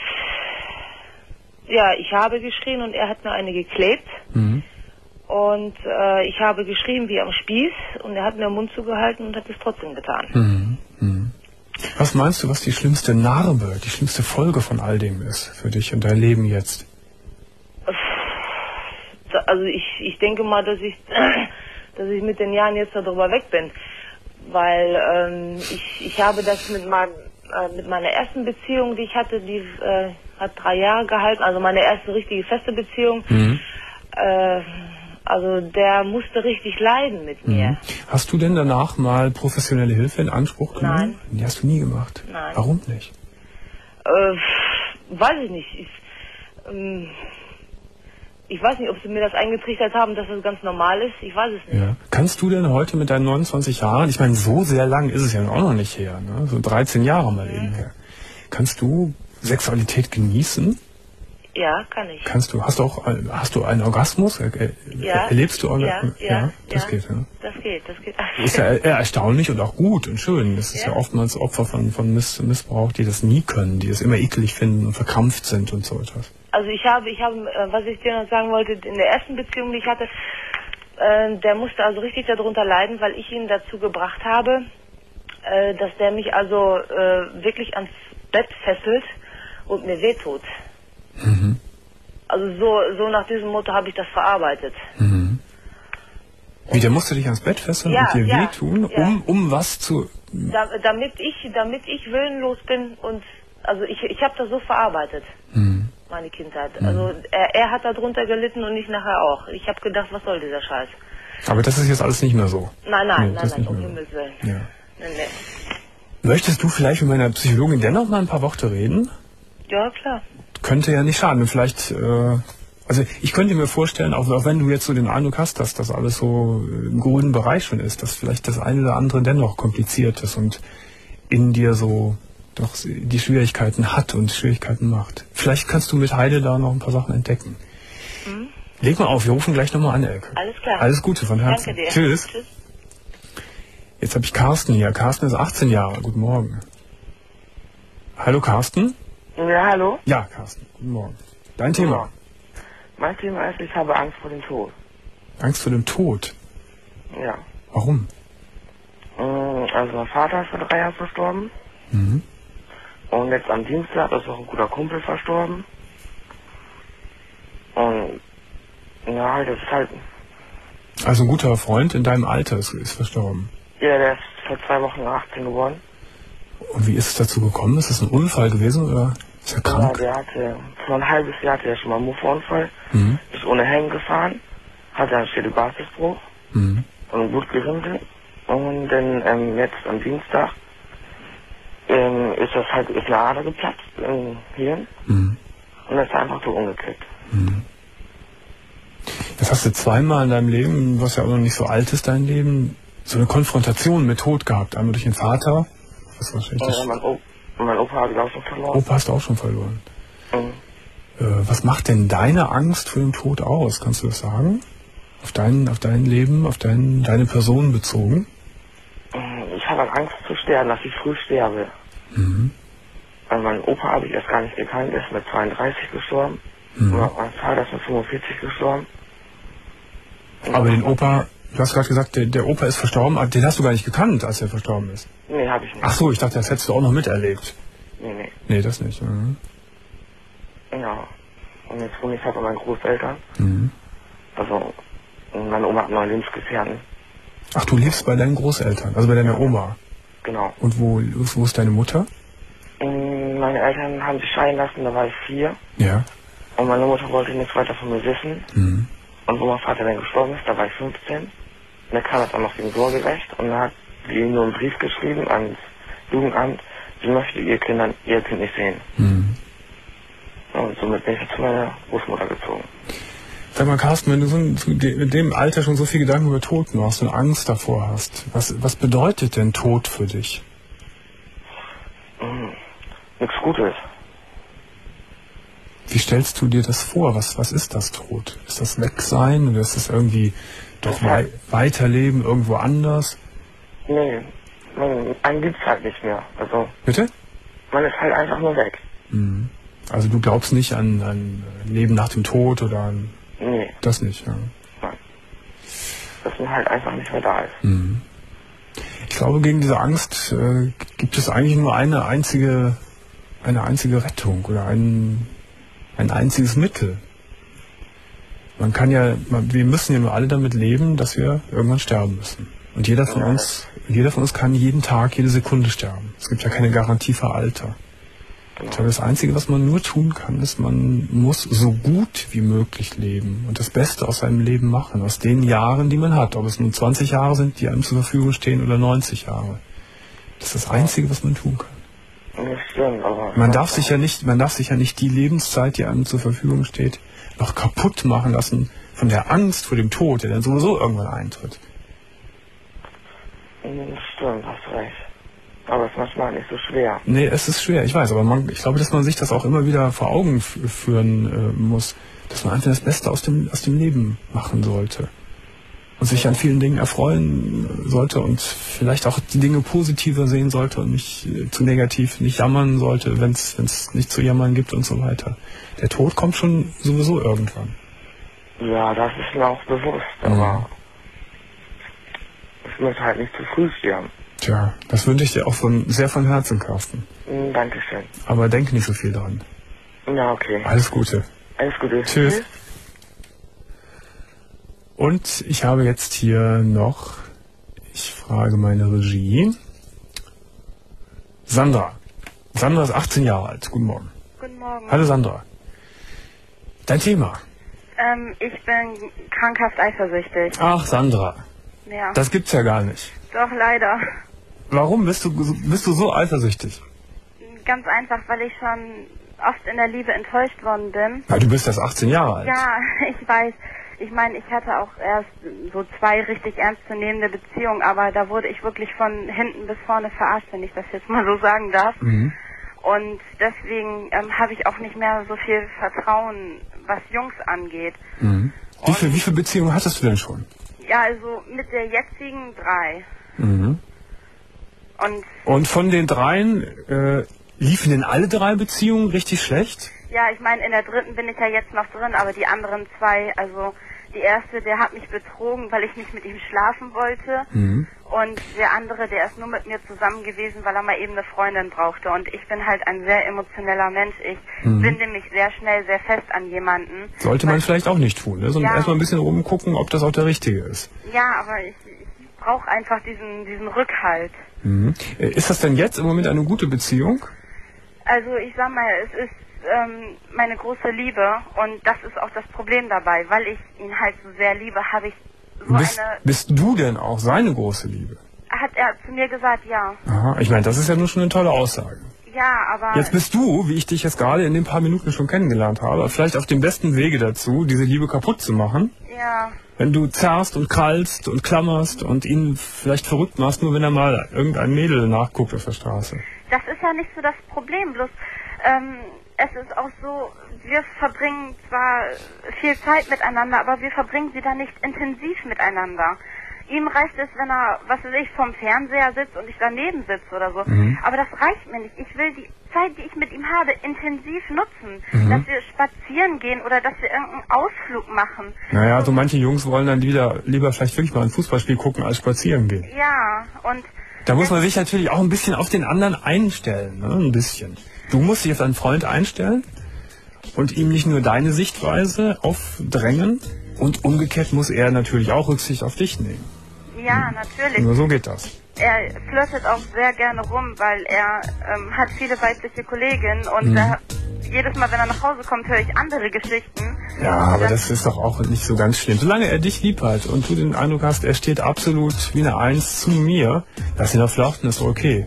ja, ich habe geschrien und er hat mir eine geklebt. Mhm. Und äh, ich habe geschrien wie am Spieß und er hat mir den Mund zugehalten und hat es trotzdem getan. Mhm. Mhm. Was meinst du, was die schlimmste Narbe, die schlimmste Folge von all dem ist für dich und dein Leben jetzt? Also ich, ich denke mal, dass ich, dass ich mit den Jahren jetzt darüber weg bin. Weil ähm, ich, ich habe das mit, mein, äh, mit meiner ersten Beziehung, die ich hatte, die äh, hat drei Jahre gehalten, also meine erste richtige feste Beziehung. Mhm. Äh, also der musste richtig leiden mit mir. Mhm. Hast du denn danach mal professionelle Hilfe in Anspruch genommen? Nein. Die hast du nie gemacht. Nein. Warum nicht? Äh, weiß ich nicht. Ich, ähm, ich weiß nicht, ob sie mir das eingetrichtert haben, dass das ganz normal ist. Ich weiß es nicht. Ja. Kannst du denn heute mit deinen neunundzwanzig Jahren, ich meine, so sehr lang ist es ja auch noch nicht her, ne? So dreizehn Jahre mal eben her. Kannst du Sexualität genießen? Ja, kann ich. Kannst du, hast du auch, hast du einen Orgasmus? Er, er, Ja. Erlebst du Ja, Orgasmus? ja, das ja. geht, ja. Das geht, das geht. Ist ja eher erstaunlich und auch gut und schön. Das ist ja, Ja. oftmals Opfer von, von Miss, Missbrauch, die das nie können, die es immer eklig finden und verkrampft sind und so etwas. Also ich habe, ich habe, äh, was ich dir noch sagen wollte, in der ersten Beziehung, die ich hatte, äh, der musste also richtig darunter leiden, weil ich ihn dazu gebracht habe, äh, dass der mich also äh, wirklich ans Bett fesselt und mir wehtut. Mhm. Also so, so nach diesem Motto habe ich das verarbeitet. Mhm. Wie, der musste dich ans Bett fesseln Ja, und dir ja, wehtun, ja. um, um was zu... Da, damit ich, damit ich willenlos bin und also ich, ich habe das so verarbeitet, Mhm. meine Kindheit. Also er, er hat darunter gelitten und ich nachher auch. Ich habe gedacht, was soll dieser Scheiß? Aber das ist jetzt alles nicht mehr so. Nein, nein, Nee, nein, das nein, nicht um mehr. Himmels Willen. Ja. Nee, nee. Möchtest du vielleicht mit meiner Psychologin dennoch mal ein paar Worte reden? Ja, klar. Könnte ja nicht schaden. Vielleicht, äh, also ich könnte mir vorstellen, auch, auch wenn du jetzt so den Eindruck hast, dass das alles so im grünen Bereich schon ist, dass vielleicht das eine oder andere dennoch kompliziert ist und in dir so doch die Schwierigkeiten hat und Schwierigkeiten macht. Vielleicht kannst du mit Heide da noch ein paar Sachen entdecken. Mhm. Leg mal auf, wir rufen gleich nochmal an, Elke. Alles klar. Alles Gute von Herzen. Danke dir. Tschüss. Tschüss. Jetzt habe ich Carsten hier. Carsten ist achtzehn Jahre. Guten Morgen. Hallo Carsten? Ja, hallo? Ja, Carsten. Guten Morgen. Dein Thema? Ja. Mein Thema ist, ich habe Angst vor dem Tod. Angst vor dem Tod. Ja. Warum? Mm, Also mein Vater ist vor drei Jahren verstorben. Mhm. Und jetzt am Dienstag ist auch ein guter Kumpel verstorben. Und ja, das ist halt... Also ein guter Freund in deinem Alter ist, ist verstorben. Ja, der ist vor zwei Wochen achtzehn geworden. Und wie ist es dazu gekommen? Ist das ein Unfall gewesen oder ist er Ja, krank? der hatte, vor ein halbes Jahr hatte er schon mal einen Mofa-Unfall. Mhm. Ist ohne Helm gefahren. Hatte einen Schädelbasisbruch Mhm. und ein Blutgerinnsel. Und dann ähm, jetzt am Dienstag ähm, ist das halt, ist eine Ader geplatzt im Hirn. Mhm. Und das ist einfach so umgekippt. Mhm. Jetzt hast du zweimal in deinem Leben, was ja auch noch nicht so alt ist, dein Leben, so eine Konfrontation mit Tod gehabt. Einmal durch den Vater. Das ist wahrscheinlich Ja, mein, o mein Opa habe ich auch schon verloren. Opa hast du auch schon verloren. Mhm. Äh, was macht denn deine Angst vor dem Tod aus? Kannst du das sagen? Auf dein, auf dein Leben, auf dein, deine Person bezogen? Ich habe Angst zu sterben, dass ich früh sterbe. Mhm. Weil mein Opa habe ich erst gar nicht gekannt, der ist mit zweiunddreißig gestorben. Mhm. Und mein Vater ist mit fünfundvierzig gestorben. Und Aber den Opa, du hast gerade gesagt, der, der Opa ist verstorben, aber den hast du gar nicht gekannt, als er verstorben ist. Nee, habe ich nicht. Ach so, ich dachte, das hättest du auch noch miterlebt. Nee, nee. Nee, das nicht. Mhm. Ja. Und jetzt wohne ich halt bei meinen Großeltern. Mhm. Also, und meine Oma hat einen neuen Lebensgefährten. Ach, du lebst bei deinen Großeltern, also bei deiner Oma. Genau. Und wo, wo ist deine Mutter? Und meine Eltern haben sich scheiden lassen, da war ich vier. Ja. Und meine Mutter wollte nichts weiter von mir wissen. Mhm. Und wo mein Vater dann gestorben ist, da war ich fünfzehn. Und dann kam das auch noch dem Sorgerecht. Und dann hat sie nur einen Brief geschrieben ans Jugendamt, sie möchte ihr Kind, ihr Kind nicht sehen. Mhm. Und somit bin ich zu meiner Großmutter gezogen. Sag mal, Carsten, wenn du so in, in dem Alter schon so viel Gedanken über Tod machst und Angst davor hast, was, was bedeutet denn Tod für dich? Mhm. Nichts Gutes. Wie stellst du dir das vor? Was, was ist das Tod? Ist das Wegsein oder ist das irgendwie doch wei weiterleben irgendwo anders? Nee, man, einen gibt's halt nicht mehr. Also, Bitte? man ist halt einfach nur weg. Mhm. Also du glaubst nicht an, an Leben nach dem Tod oder an... Nee, Das nicht, ja. nein. Dass man halt einfach nicht mehr da ist. Mhm. Ich glaube, gegen diese Angst äh, gibt es eigentlich nur eine einzige, eine einzige Rettung oder ein, ein einziges Mittel. Man kann ja, man, wir müssen ja nur alle damit leben, dass wir irgendwann sterben müssen. Und jeder von Ja. uns, jeder von uns kann jeden Tag, jede Sekunde sterben. Es gibt ja keine Garantie für Alter. Ich glaube, das Einzige, was man nur tun kann, ist, man muss so gut wie möglich leben und das Beste aus seinem Leben machen, aus den Jahren, die man hat. Ob es nun zwanzig Jahre sind, die einem zur Verfügung stehen, oder neunzig Jahre. Das ist das Einzige, was man tun kann. Das stimmt, aber... Man darf sich ja nicht, man darf sich ja nicht die Lebenszeit, die einem zur Verfügung steht, noch kaputt machen lassen von der Angst vor dem Tod, der dann sowieso irgendwann eintritt. Das stimmt, hast recht. Aber es ist manchmal nicht so schwer. Nee, es ist schwer, ich weiß, aber man, ich glaube, dass man sich das auch immer wieder vor Augen führen äh, muss, dass man einfach das Beste aus dem, aus dem Leben machen sollte. Und sich an vielen Dingen erfreuen sollte und vielleicht auch die Dinge positiver sehen sollte und nicht äh, zu negativ, nicht jammern sollte, wenn es nicht zu jammern gibt und so weiter. Der Tod kommt schon sowieso irgendwann. Ja, das ist mir auch bewusst, Mhm. aber ich möchte halt nicht zu früh sterben. Tja, das wünsche ich dir auch von, sehr von Herzen, Carsten. Hm, Dankeschön. Aber denk nicht so viel dran. Ja, okay. Alles Gute. Alles Gute. Tschüss. Und ich habe jetzt hier noch, ich frage meine Regie, Sandra. Sandra ist achtzehn Jahre alt. Guten Morgen. Guten Morgen. Hallo Sandra. Dein Thema. Ähm, ich bin krankhaft eifersüchtig. Ach Sandra, Ja. das gibt's ja gar nicht. Doch, leider. Warum bist du, bist du so eifersüchtig? Ganz einfach, weil ich schon oft in der Liebe enttäuscht worden bin. Na, du bist erst achtzehn Jahre alt. Ja, ich weiß. Ich meine, ich hatte auch erst so zwei richtig ernstzunehmende Beziehungen, aber da wurde ich wirklich von hinten bis vorne verarscht, wenn ich das jetzt mal so sagen darf. Mhm. Und deswegen ähm, habe ich auch nicht mehr so viel Vertrauen, was Jungs angeht. Mhm. Wie viele wie viel Beziehungen hattest du denn schon? Ja, also mit der jetzigen drei. Mhm. Und Und von den dreien, äh, liefen denn alle drei Beziehungen richtig schlecht? ja, ich meine, in der dritten bin ich ja jetzt noch drin, aber die anderen zwei, also die erste, der hat mich betrogen, weil ich nicht mit ihm schlafen wollte. Mhm. Und der andere, der ist nur mit mir zusammen gewesen, weil er mal eben eine Freundin brauchte. Und ich bin halt ein sehr emotioneller Mensch. Ich Mhm. binde mich sehr schnell, sehr fest an jemanden. Sollte man vielleicht auch nicht tun, ne? Sondern Ja. erstmal ein bisschen rumgucken, ob das auch der Richtige ist. Ja, aber ich, ich brauche einfach diesen, diesen Rückhalt. Mhm. Äh, Ist das denn jetzt im Moment eine gute Beziehung? Also ich sag mal, es ist ähm, meine große Liebe und das ist auch das Problem dabei, weil ich ihn halt so sehr liebe, habe ich so Bist, eine, bist du denn auch seine große Liebe? hat er zu mir gesagt, ja. Aha, ich meine, das ist ja nur schon eine tolle Aussage. Ja, aber Jetzt bist du, wie ich dich jetzt gerade in den paar Minuten schon kennengelernt habe, vielleicht auf dem besten Wege dazu, diese Liebe kaputt zu machen. ja, Wenn du zerrst und krallst und klammerst und ihn vielleicht verrückt machst, nur wenn er mal irgendein Mädel nachguckt auf der Straße. das ist ja nicht so das Problem, bloß ähm, es ist auch so, wir verbringen zwar viel Zeit miteinander, aber wir verbringen sie dann nicht intensiv miteinander. Ihm reicht es, wenn er, was weiß ich, vom Fernseher sitzt und ich daneben sitze oder so. Mhm. Aber das reicht mir nicht. Ich will die Zeit, die ich mit ihm habe, intensiv nutzen. Mhm. Dass wir spazieren gehen oder dass wir irgendeinen Ausflug machen. Naja, so manche Jungs wollen dann wieder, lieber vielleicht wirklich mal ein Fußballspiel gucken, als spazieren gehen. Ja, und Da muss man sich natürlich auch ein bisschen auf den anderen einstellen, ne? Ein bisschen. Du musst dich auf deinen Freund einstellen und ihm nicht nur deine Sichtweise aufdrängen und umgekehrt muss er natürlich auch Rücksicht auf dich nehmen. ja, natürlich. Nur so geht das. Er flirtet auch sehr gerne rum, weil er ähm, hat viele weibliche Kolleginnen und Mhm. er, jedes Mal, wenn er nach Hause kommt, höre ich andere Geschichten. Ja, aber das ist doch auch nicht so ganz schlimm. Solange er dich lieb hat und du den Eindruck hast, er steht absolut wie eine Eins zu mir, lass ihn doch flirten, ist okay.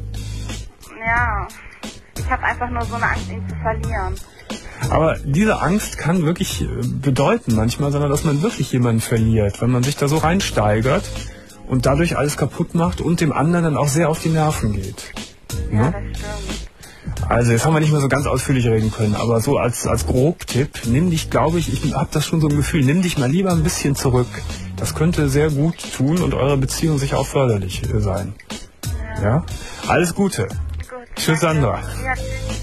Ja, ich habe einfach nur so eine Angst, ihn zu verlieren. Aber diese Angst kann wirklich äh, bedeuten manchmal, sondern dass man wirklich jemanden verliert, wenn man sich da so reinsteigert und dadurch alles kaputt macht und dem anderen dann auch sehr auf die Nerven geht. Ja, Ja? das stimmt. Also jetzt haben wir nicht mehr so ganz ausführlich reden können, aber so als, als Grobtipp, nimm dich, glaube ich, ich habe das schon so ein Gefühl, nimm dich mal lieber ein bisschen zurück. Das könnte sehr gut tun und eure Beziehung sicher auch förderlich äh, sein. Ja? Alles Gute. Gut. Tschüss, danke. Sandra. Ja, tschüss.